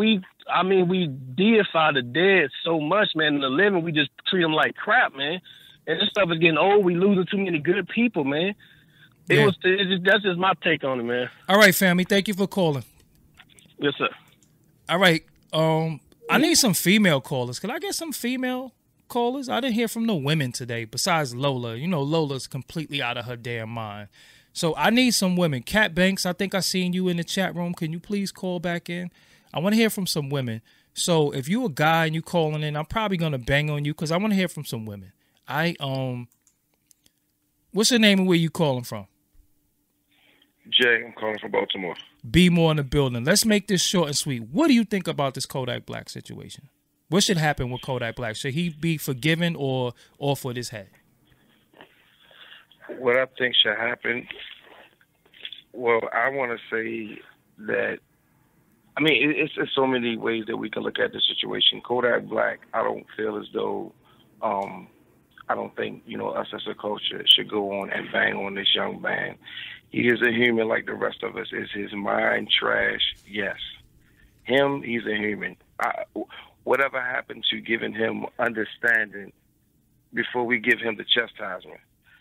we deify the dead so much, man. In the living, we just treat them like crap, man. And this stuff is getting old. We losing too many good people, man. That's just my take on it, man. All right, family. Thank you for calling. Yes, sir. All right. I need some female callers. Could I get some female callers? I didn't hear from no women today besides Lola. You know, Lola's completely out of her damn mind. So I need some women. Kat Banks, I think I seen you in the chat room. Can you please call back in? I want to hear from some women. So if you a guy and you calling in, I'm probably going to bang on you because I want to hear from some women. What's your name and where you calling from? Jay, I'm calling from Baltimore. Be more in the building. Let's make this short and sweet. What do you think about this Kodak Black situation? What should happen with Kodak Black? Should he be forgiven or off with his head? What I think should happen, well, I want to say that, I mean, it's so many ways that we can look at the situation. Kodak Black, I don't feel as though, I don't think, us as a culture should go on and bang on this young man. He is a human like the rest of us. Is his mind trash? Yes. He's a human. Whatever happened to giving him understanding before we give him the chastisement?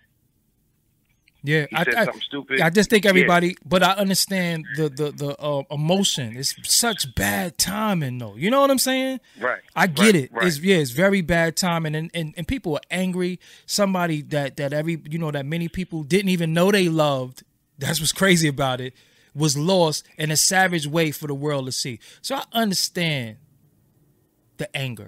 Yeah, he said something stupid. I just think everybody, but I understand the emotion. It's such bad timing, though. You know what I'm saying? Right. I get it. Right. It's very bad timing, and people are angry. Somebody that many people didn't even know they loved. That's what's crazy about it. Was lost in a savage way for the world to see. So I understand the anger.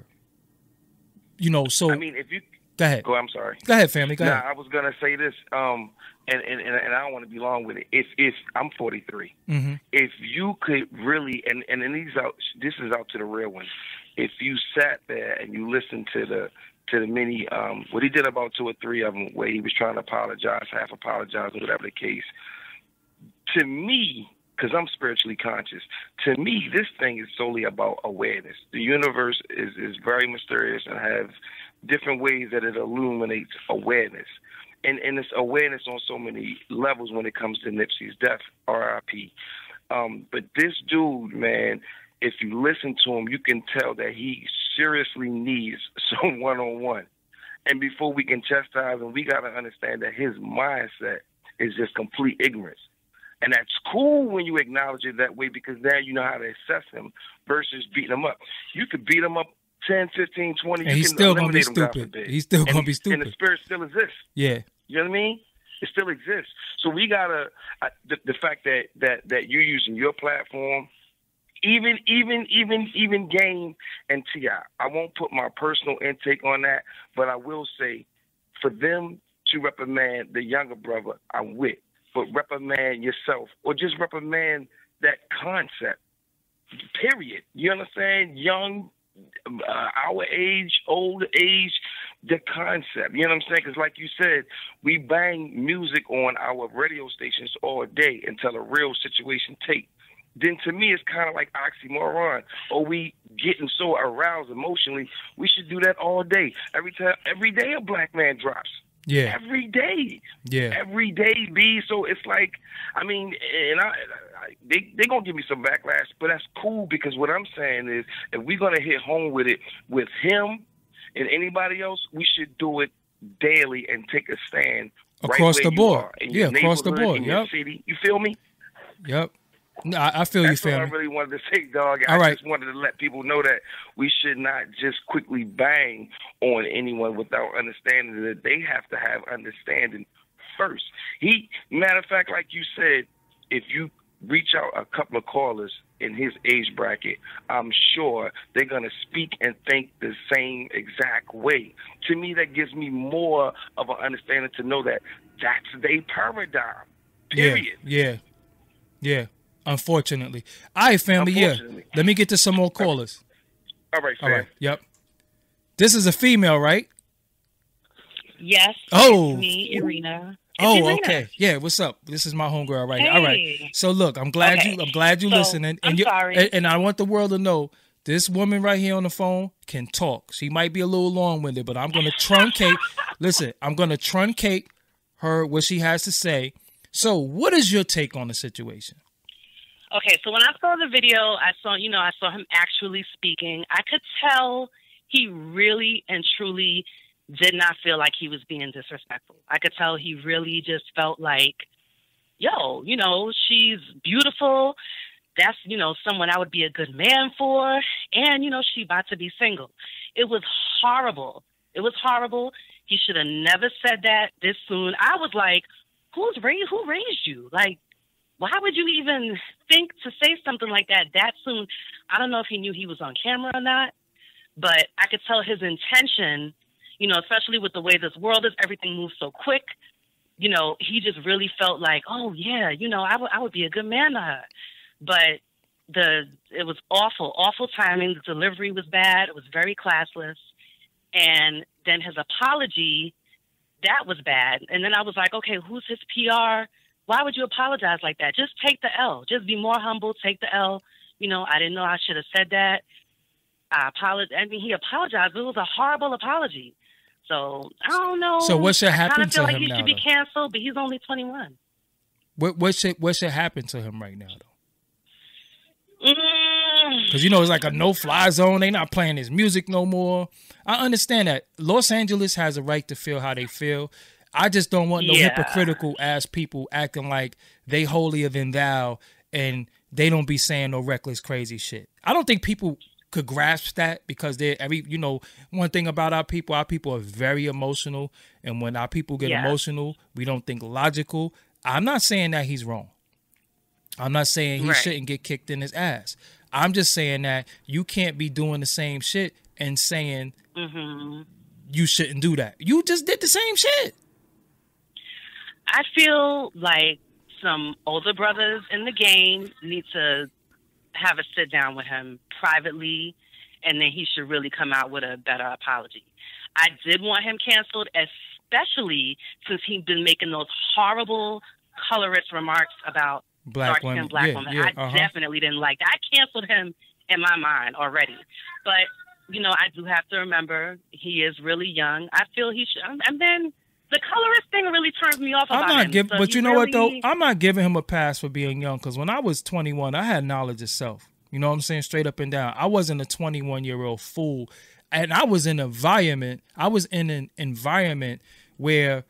So I mean, if you go ahead. I'm sorry. Go ahead, family. Go ahead. I was gonna say this. And I don't want to be long with it. If I'm 43, if you could really, and this is out to the real ones. If you sat there and you listened to the many, what he did about 2 or 3 of them, where he was trying to apologize, half apologize, or whatever the case. To me, because I'm spiritually conscious, to me, this thing is solely about awareness. The universe is very mysterious and have different ways that it illuminates awareness. And it's awareness on so many levels when it comes to Nipsey's death, R.I.P. But this dude, man, if you listen to him, you can tell that he seriously needs some one-on-one. And before we can chastise him, we got to understand that his mindset is just complete ignorance. And that's cool when you acknowledge it that way, because now you know how to assess him versus beating him up. You could beat him up 10, 15, 20. And he's still going to be stupid. He's still going to be stupid. And the spirit still exists. Yeah. You know what I mean? It still exists. So we got to, the fact that you're using your platform, even Game and T.I., I won't put my personal intake on that, but I will say for them to reprimand the younger brother, I'm with. But reprimand yourself, or just reprimand that concept, period. You understand? Young, our age, old age, the concept. You know what I'm saying? Because like you said, we bang music on our radio stations all day until a real situation takes. Then to me, it's kind of like oxymoron. Or we getting so aroused emotionally, we should do that all day. Every day a black man drops. Yeah. Every day. Yeah. Every day, B. So it's like, I mean, and they're going to give me some backlash, but that's cool, because what I'm saying is if we're going to hit home with it with him and anybody else, we should do it daily and take a stand across right the board. Yeah, across the board. In your city. You feel me? Yep. No, I feel That's you, family. That's what I really wanted to say, dog. All right. Just wanted to let people know that we should not just quickly bang on anyone without understanding that they have to have understanding first. Matter of fact, like you said, if you reach out a couple of callers in his age bracket, I'm sure they're going to speak and think the same exact way. To me, that gives me more of an understanding to know that that's their paradigm, period. Yeah. Unfortunately. All right, family, yeah. Let me get to some more callers. All right, fam. All right, yep. This is a female, right? Yes. Oh. It's me, Irina. Irina. Okay. Yeah, what's up? This is my homegirl right here. All right. So look, I'm glad you listening. And sorry. And I want the world to know this woman right here on the phone can talk. She might be a little long-winded, but I'm going to truncate. Listen, I'm going to truncate her, what she has to say. So what is your take on the situation? Okay, so when I saw the video, I saw him actually speaking. I could tell he really and truly did not feel like he was being disrespectful. I could tell he really just felt like, yo, she's beautiful. That's, someone I would be a good man for. And, she about to be single. It was horrible. It was horrible. He should have never said that this soon. I was like, who raised you? Like, why would you even think to say something like that soon? I don't know if he knew he was on camera or not, but I could tell his intention, especially with the way this world is, everything moves so quick. He just really felt like, oh yeah, I would be a good man to her. But it was awful timing. The delivery was bad. It was very classless. And then his apology, that was bad. And then I was like, okay, who's his PR? Why would you apologize like that? Just take the L. Just be more humble. Take the L. I didn't know I should have said that. I apologize. I mean, he apologized. It was a horrible apology. So I don't know. So what should happen to him now? I feel like he should be canceled, but he's only 21. What should happen to him right now, though? Because it's like a no-fly zone. They not playing his music no more. I understand that Los Angeles has a right to feel how they feel. I just don't want no hypocritical ass people acting like they holier than thou and they don't be saying no reckless, crazy shit. I don't think people could grasp that because they're one thing about our people are very emotional. And when our people get emotional, we don't think logical. I'm not saying that he's wrong. I'm not saying he shouldn't get kicked in his ass. I'm just saying that you can't be doing the same shit and saying you shouldn't do that. You just did the same shit. I feel like some older brothers in the game need to have a sit down with him privately, and then he should really come out with a better apology. I did want him canceled, especially since he'd been making those horrible colorist remarks about black women. I definitely didn't like that. I canceled him in my mind already. But, I do have to remember he is really young. I feel he should. And then the colorist thing really turns me off about him. But you know what, though? I'm not giving him a pass for being young because when I was 21, I had knowledge of self. You know what I'm saying? Straight up and down. I wasn't a 21-year-old fool. And I was in an environment where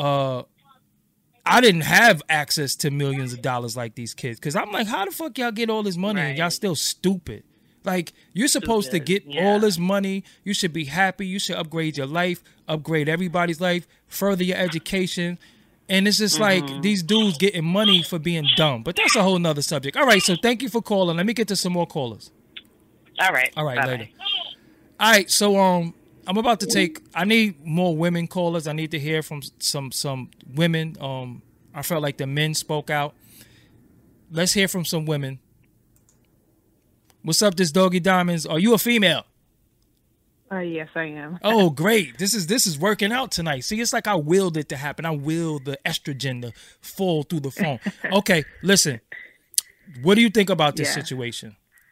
I didn't have access to millions of dollars like these kids. Because I'm like, how the fuck y'all get all this money and y'all still stupid? Like, you're supposed to get all this money. You should be happy. You should upgrade your life, upgrade everybody's life, further your education. And it's just like these dudes getting money for being dumb. But that's a whole nother subject. All right, so thank you for calling. Let me get to some more callers. All right. Bye-bye. Later. All right, so I'm about to I need more women callers. I need to hear from some women. I felt like the men spoke out. Let's hear from some women. What's up, this Doggy Diamonds? Are you a female? Yes, I am. Oh, great. This is working out tonight. See, it's like I willed it to happen. I willed the estrogen to fall through the phone. Okay, listen. What do you think about this situation?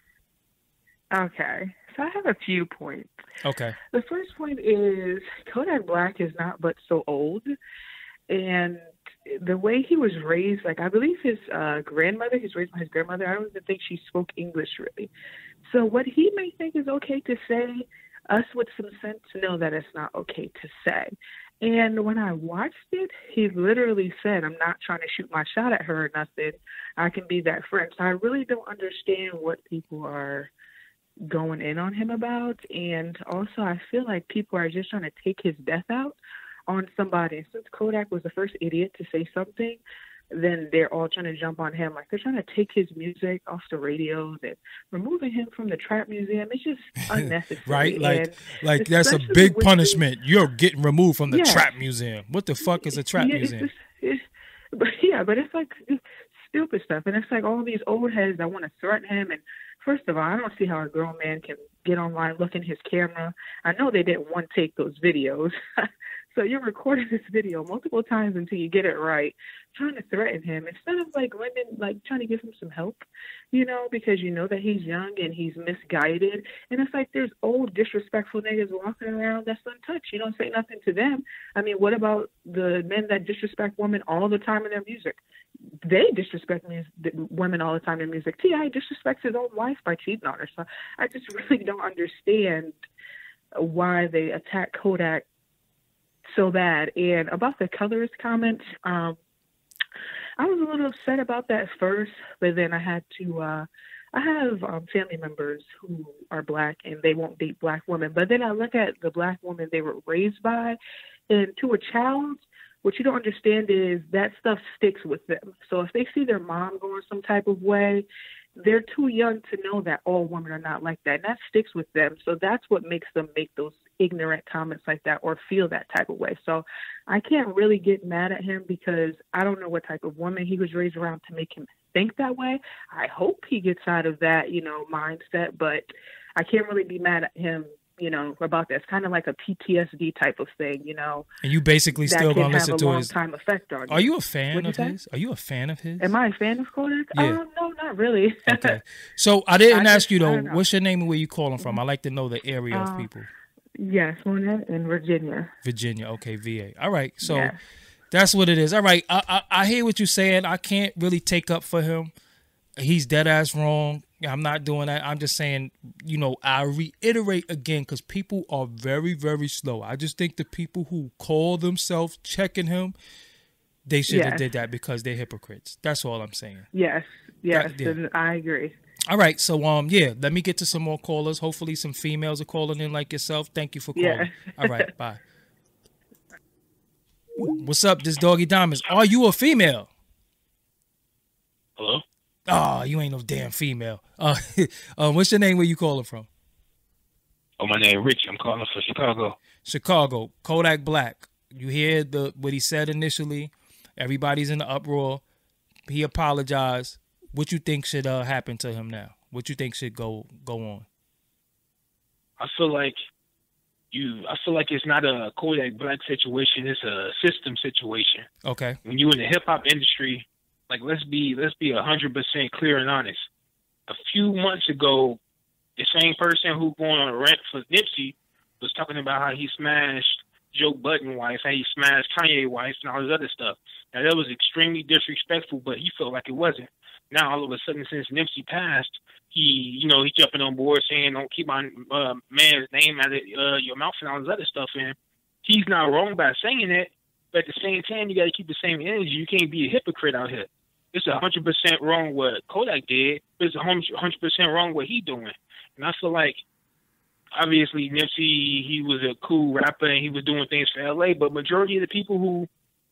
Okay. So I have a few points. Okay. The first point is Kodak Black is not but so old. And the way he was raised, like I believe his grandmother, he's raised by his grandmother, I don't even think she spoke English really. So what he may think is okay to say, us with some sense know that it's not okay to say. And when I watched it, he literally said, I'm not trying to shoot my shot at her or nothing. I can be that friend. So I really don't understand what people are going in on him about. And also I feel like people are just trying to take his death out on somebody. And since Kodak was the first idiot to say something, then they're all trying to jump on him. Like they're trying to take his music off the radios and removing him from the trap museum. It's just unnecessary. Right? Like that's a big punishment. You're getting removed from the trap museum. What the fuck is a trap museum? But it's like stupid stuff. And it's like all these old heads that want to threaten him. And first of all, I don't see how a grown man can get online, look in his camera. I know they didn't want to take those videos. So you're recording this video multiple times until you get it right, trying to threaten him instead of like women like trying to give him some help, because you know that he's young and he's misguided. And it's like there's old disrespectful niggas walking around that's untouched. You don't say nothing to them. I mean, what about the men that disrespect women all the time in their music? they disrespect women all the time in music. T.I. disrespects his own wife by cheating on her. So I just really don't understand why they attack Kodak so bad. And about the colorist comment, I was a little upset about that first, but then I had to, I have family members who are black and they won't date black women. But then I look at the black woman they were raised by, and to a child, what you don't understand is that stuff sticks with them. So if they see their mom going some type of way, they're too young to know that all women are not like that. And that sticks with them. So that's what makes them make those ignorant comments like that or feel that type of way. So I can't really get mad at him because I don't know what type of woman he was raised around to make him think that way. I hope he gets out of that, mindset, but I can't really be mad at him, about that. It's kind of like a PTSD type of thing, And you basically still gonna listen to his time effect on you. Are you a fan of his? Are you a fan of his? Am I a fan of Kodak? Yeah. No, not really. Okay. So I didn't ask you though. What's your name and where you calling from? I like to know the area of people. Yes, Monet in Virginia. Virginia, okay, VA. All right, so that's what it is. All right, I hear what you're saying. I can't really take up for him. He's dead ass wrong. I'm not doing that. I'm just saying, I reiterate again because people are very, very slow. I just think the people who call themselves checking him, they should have did that because they're hypocrites. That's all I'm saying. Yes, and I agree. All right, so let me get to some more callers. Hopefully some females are calling in like yourself. Thank you for calling. Yeah. All right, bye. What's up, this Doggy Diamonds? Are you a female? Hello? Oh, you ain't no damn female. What's your name? Where you calling from? Oh, my name is Rich. I'm calling from Chicago. Chicago. Kodak Black. You hear what he said initially. Everybody's in the uproar. He apologized. What you think should happen to him now? What you think should go on? I feel like it's not a Kodak Black situation. It's a system situation. Okay. When you in the hip hop industry, like let's be 100% clear and honest. A few months ago, the same person who going on a rant for Nipsey was talking about how he smashed Joe Budden wife, how he smashed Kanye wife, and all this other stuff. Now that was extremely disrespectful, but he felt like it wasn't. Now all of a sudden, since Nipsey passed, he jumping on board saying don't keep my man's name out of your mouth and all this other stuff. And he's not wrong by saying it, but at the same time, you got to keep the same energy. You can't be a hypocrite out here. It's 100% wrong what Kodak did, but it's 100% wrong what he doing. And I feel like, obviously, Nipsey, he was a cool rapper and he was doing things for LA, but majority of the people who,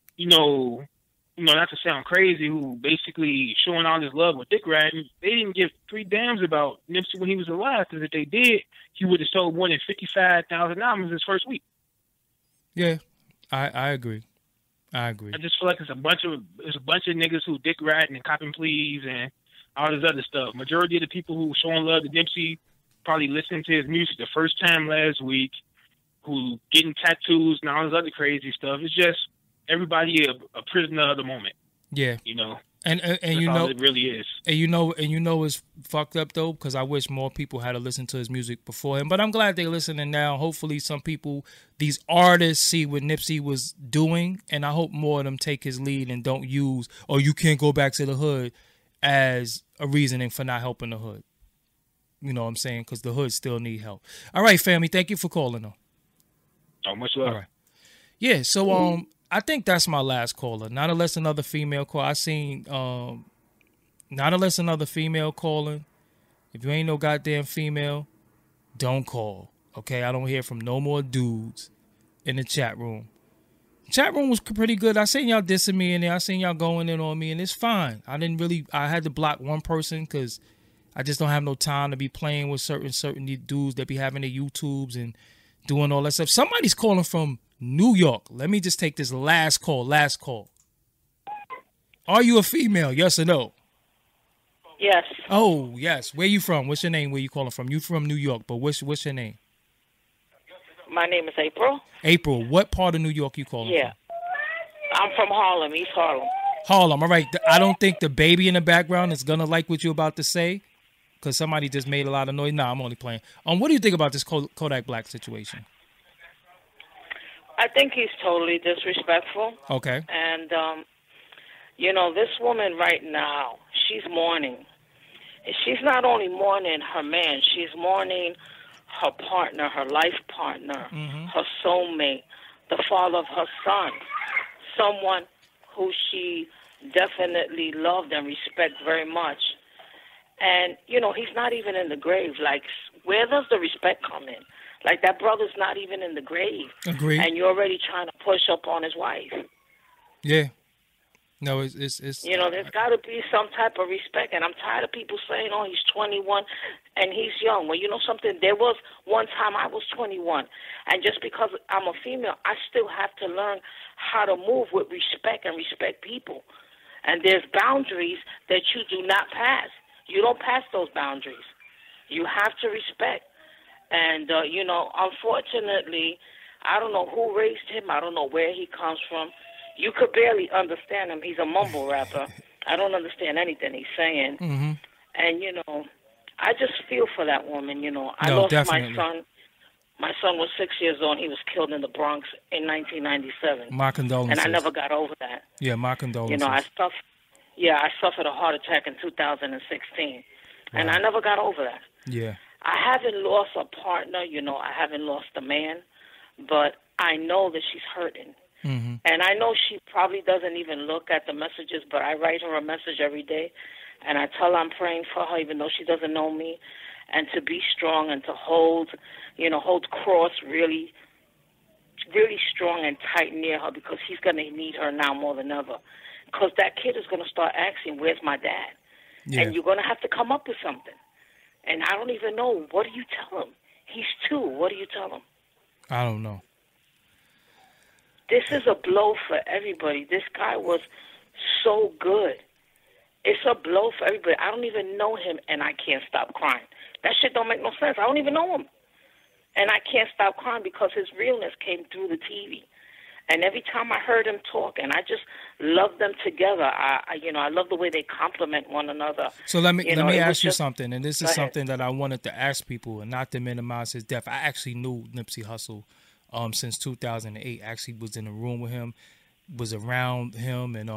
not to sound crazy, who basically showing all this love with dick riding, they didn't give three damns about Nipsey when he was alive, because if they did, he would have sold more than 55,000 albums his first week. Yeah, I agree. I just feel like it's a bunch of niggas who dick riding and copping pleas and all this other stuff. Majority of the people who showing love to Nipsey probably listened to his music the first time last week, who getting tattoos and all this other crazy stuff. It's just everybody a prisoner of the moment. Yeah. And all it really is. And it's fucked up though, because I wish more people had to listen to his music before him. But I'm glad they're listening now. Hopefully some people, these artists, see what Nipsey was doing, and I hope more of them take his lead and don't use, or you can't go back to the hood, as a reasoning for not helping the hood. You know what I'm saying? Because the hood still need help. All right, family. Thank you for calling though. Oh, much love. All right. Yeah. So I think that's my last caller. Not unless another female call. I seen not unless another female calling. If you ain't no goddamn female, don't call. Okay? I don't hear from no more dudes in the chat room. Chat room was pretty good. I seen y'all dissing me in there. I seen y'all going in on me, and it's fine. I had to block one person because I just don't have no time to be playing with certain dudes that be having their YouTubes and doing all that stuff. Somebody's calling from New York. Let me just take this last call. Are you a female? Yes or no? Yes. Oh, yes. Where you from? What's your name? Where you calling from? You from New York, but what's your name? My name is April. April. What part of New York you calling from? I'm from Harlem, East Harlem. Harlem. All right. I don't think the baby in the background is going to like what you're about to say, because somebody just made a lot of noise. Nah, I'm only playing. What do you think about this Kodak Black situation? I think he's totally disrespectful. Okay. And, You know, this woman right now, she's mourning. She's not only mourning her man, she's mourning her partner, her life partner, her soulmate, the father of her son, someone who she definitely loved and respect very much. And, you know, he's not even in the grave. Like, where does the respect come in? Like, that brother's not even in the grave. Agreed. And you're already trying to push up on his wife. Yeah. No, it's you know, there's got to be some type of respect. And I'm tired of people saying, oh, he's 21 and he's young. Well, you know something? There was one time I was 21. And just because I'm a female, I still have to learn how to move with respect and respect people. And there's boundaries that you do not pass. You don't pass those boundaries. You have to respect. And, you know, unfortunately, I don't know who raised him. I don't know where he comes from. You could barely understand him. He's a mumble rapper. I don't understand anything he's saying. And, you know, I just feel for that woman, you know. I lost my son. My son was 6 years old. He was killed in the Bronx in 1997. My condolences. And I never got over that. Yeah, my condolences. You know, I suffered a heart attack in 2016. Wow. And I never got over that. Yeah. I haven't lost a partner, you know. I haven't lost a man. But I know that she's hurting. And I know she probably doesn't even look at the messages, but I write her a message every day, and I tell her I'm praying for her, even though she doesn't know me, and to be strong and to hold Cross really, really strong and tight near her, because he's going to need her now more than ever. Because that kid is going to start asking, where's my dad? Yeah. And you're going to have to come up with something. And I don't even know. What do you tell him? He's 2. What do you tell him? I don't know. This is a blow for everybody. This guy was so good. It's a blow for everybody. I don't even know him, and I can't stop crying. That shit don't make no sense. I don't even know him. And I can't stop crying because his realness came through the TV. And every time I heard him talk, and I just love them together. I love the way they compliment one another. So let me ask you something, and this is something that I wanted to ask people, and not to minimize his death. I actually knew Nipsey Hussle since 2008. I actually was in a room with him, was around him, and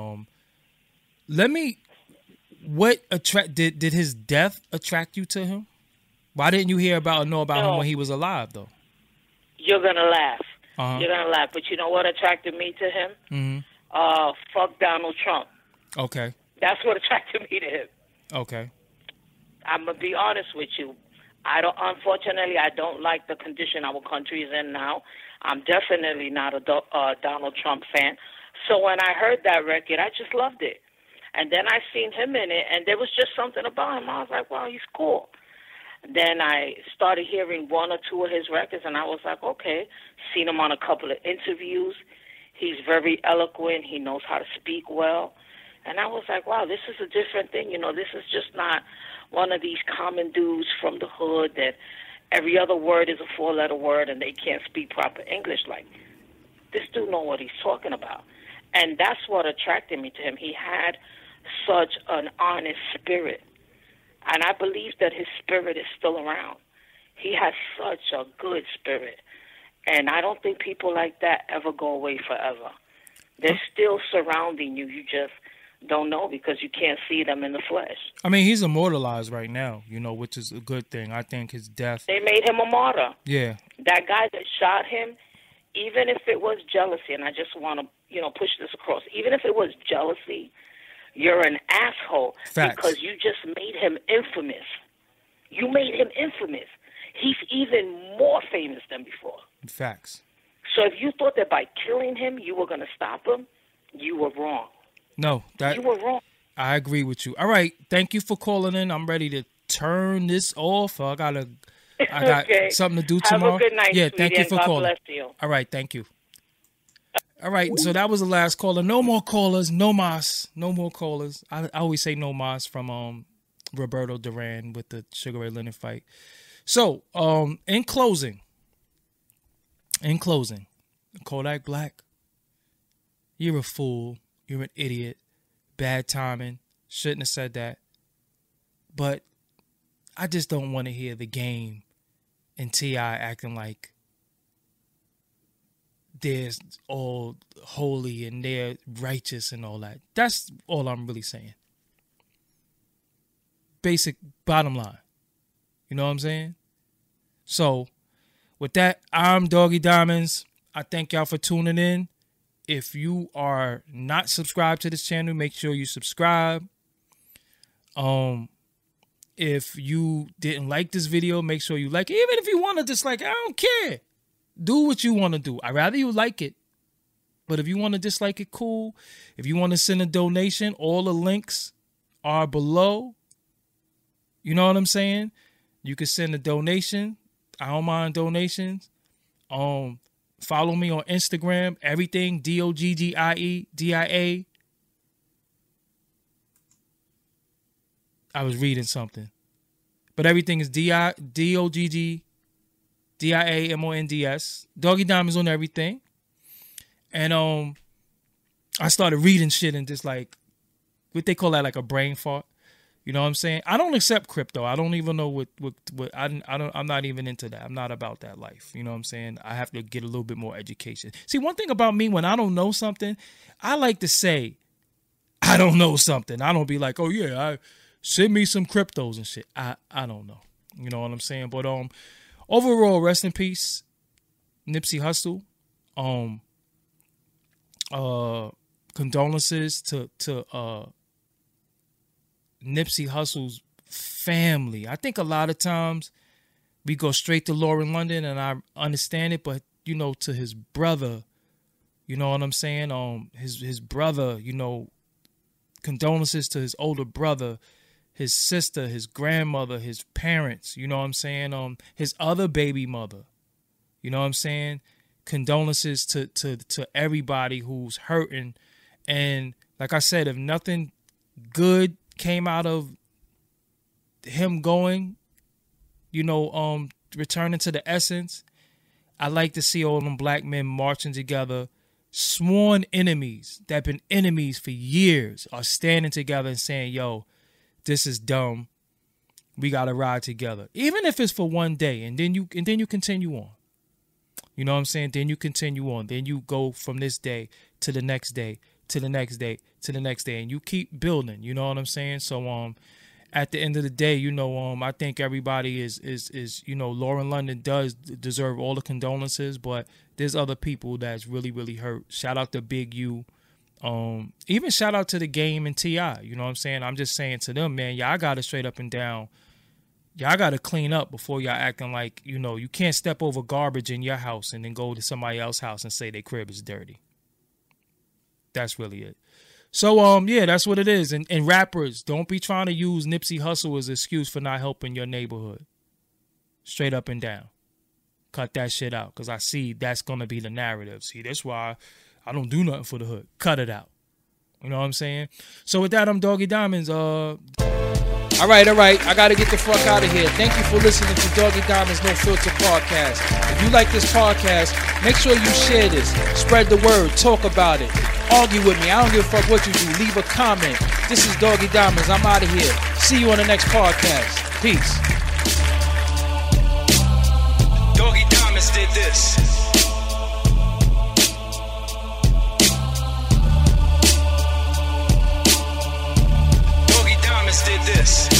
did his death attract you to him? Why didn't you hear about or know about him when he was alive, though? You're gonna laugh. You're gonna laugh, but you know what attracted me to him? Fuck Donald Trump. Okay. That's what attracted me to him. Okay. I'm gonna be honest with you. Unfortunately, I don't like the condition our country is in now. I'm definitely not a Donald Trump fan. So when I heard that record, I just loved it. And then I seen him in it, and there was just something about him. I was like, wow, he's cool. Then I started hearing 1 or 2 of his records, and I was like, okay. Seen him on a couple of interviews. He's very eloquent. He knows how to speak well. And I was like, wow, this is a different thing. You know, this is just not one of these common dudes from the hood that every other word is a 4-letter word and they can't speak proper English. Like, this dude know what he's talking about. And that's what attracted me to him. He had such an honest spirit. And I believe that his spirit is still around. He has such a good spirit. And I don't think people like that ever go away forever. They're still surrounding you. You just don't know because you can't see them in the flesh. I mean, he's immortalized right now, you know, which is a good thing. I think his death... They made him a martyr. Yeah. That guy that shot him, even if it was jealousy, and I just want to, push this across, even if it was jealousy, you're an asshole. Facts. Because you just made him infamous. You made him infamous. He's even more famous than before. Facts. So if you thought that by killing him you were going to stop him, you were wrong. No, you were wrong. I agree with you. All right, thank you for calling in. I'm ready to turn this off. I got okay. something to do tomorrow. Have a good night, yeah, sweetie, thank you for God calling. Bless you. All right, thank you. All right, so that was the last caller. No more callers. No mas. No more callers. I always say no mas from Roberto Duran with the Sugar Ray Leonard fight. So, in closing, Kodak Black, you're a fool. You're an idiot. Bad timing. Shouldn't have said that. But I just don't want to hear the game and T.I. acting like they're all holy and they're righteous and all that. That's all I'm really saying. Basic bottom line. You know what I'm saying? So, with that, I'm Doggy Diamonds. I thank y'all for tuning in. If you are not subscribed to this channel, make sure you subscribe. If you didn't like this video, make sure you like it. Even if you want to dislike it, I don't care. Do what you want to do. I'd rather you like it. But if you want to dislike it, cool. If you want to send a donation, all the links are below. You know what I'm saying? You can send a donation. I don't mind donations. Follow me on Instagram. Everything DOGGIEDIA. I was reading something. But everything is DOGGDIAMONDS. Doggy Diamonds on everything. And I started reading shit and just like, what they call that, like a brain fart. You know what I'm saying? I don't accept crypto. I don't even know what I'm not even into that. I'm not about that life. You know what I'm saying? I have to get a little bit more education. See, one thing about me, when I don't know something, I like to say, I don't know something. I don't be like, oh yeah, send me some cryptos and shit. I don't know. You know what I'm saying? But overall, rest in peace, Nipsey Hussle. Condolences to Nipsey Hussle's family. I think a lot of times we go straight to Lauren London, and I understand it, but you know, to his brother, you know what I'm saying? His brother, you know, condolences to his older brother, his sister, his grandmother, his parents, you know what I'm saying? His other baby mother, you know what I'm saying? Condolences to everybody who's hurting. And like I said, if nothing good came out of him going, you know, returning to the essence, I like to see all them black men marching together. Sworn enemies that have been enemies for years are standing together and saying, yo, this is dumb. We got to ride together. Even if it's for one day, and then you continue on. You know what I'm saying? Then you continue on. Then you go from this day to the next day, to the next day, to the next day, and you keep building. You know what I'm saying? So at the end of the day, you know, I think everybody is you know, Lauren London does deserve all the condolences, but there's other people that's really, really hurt. Shout out to Big U. Even shout out to The Game and T.I. You know what I'm saying? I'm just saying to them, man, y'all got to straight up and down. Y'all got to clean up before y'all acting like, you know, you can't step over garbage in your house and then go to somebody else's house and say their crib is dirty. That's really it. So, yeah, that's what it is. And rappers, don't be trying to use Nipsey Hussle as an excuse for not helping your neighborhood. Straight up and down. Cut that shit out, because I see that's going to be the narrative. See, that's why I don't do nothing for the hood. Cut it out. You know what I'm saying? So with that, I'm Doggy Diamonds. All right. I got to get the fuck out of here. Thank you for listening to Doggy Diamonds No Filter Podcast. If you like this podcast, make sure you share this. Spread the word. Talk about it. Argue with me. I don't give a fuck what you do. Leave a comment. This is Doggy Diamonds. I'm out of here. See you on the next podcast. Peace. Doggy Diamonds did this. Doggy Diamonds did this.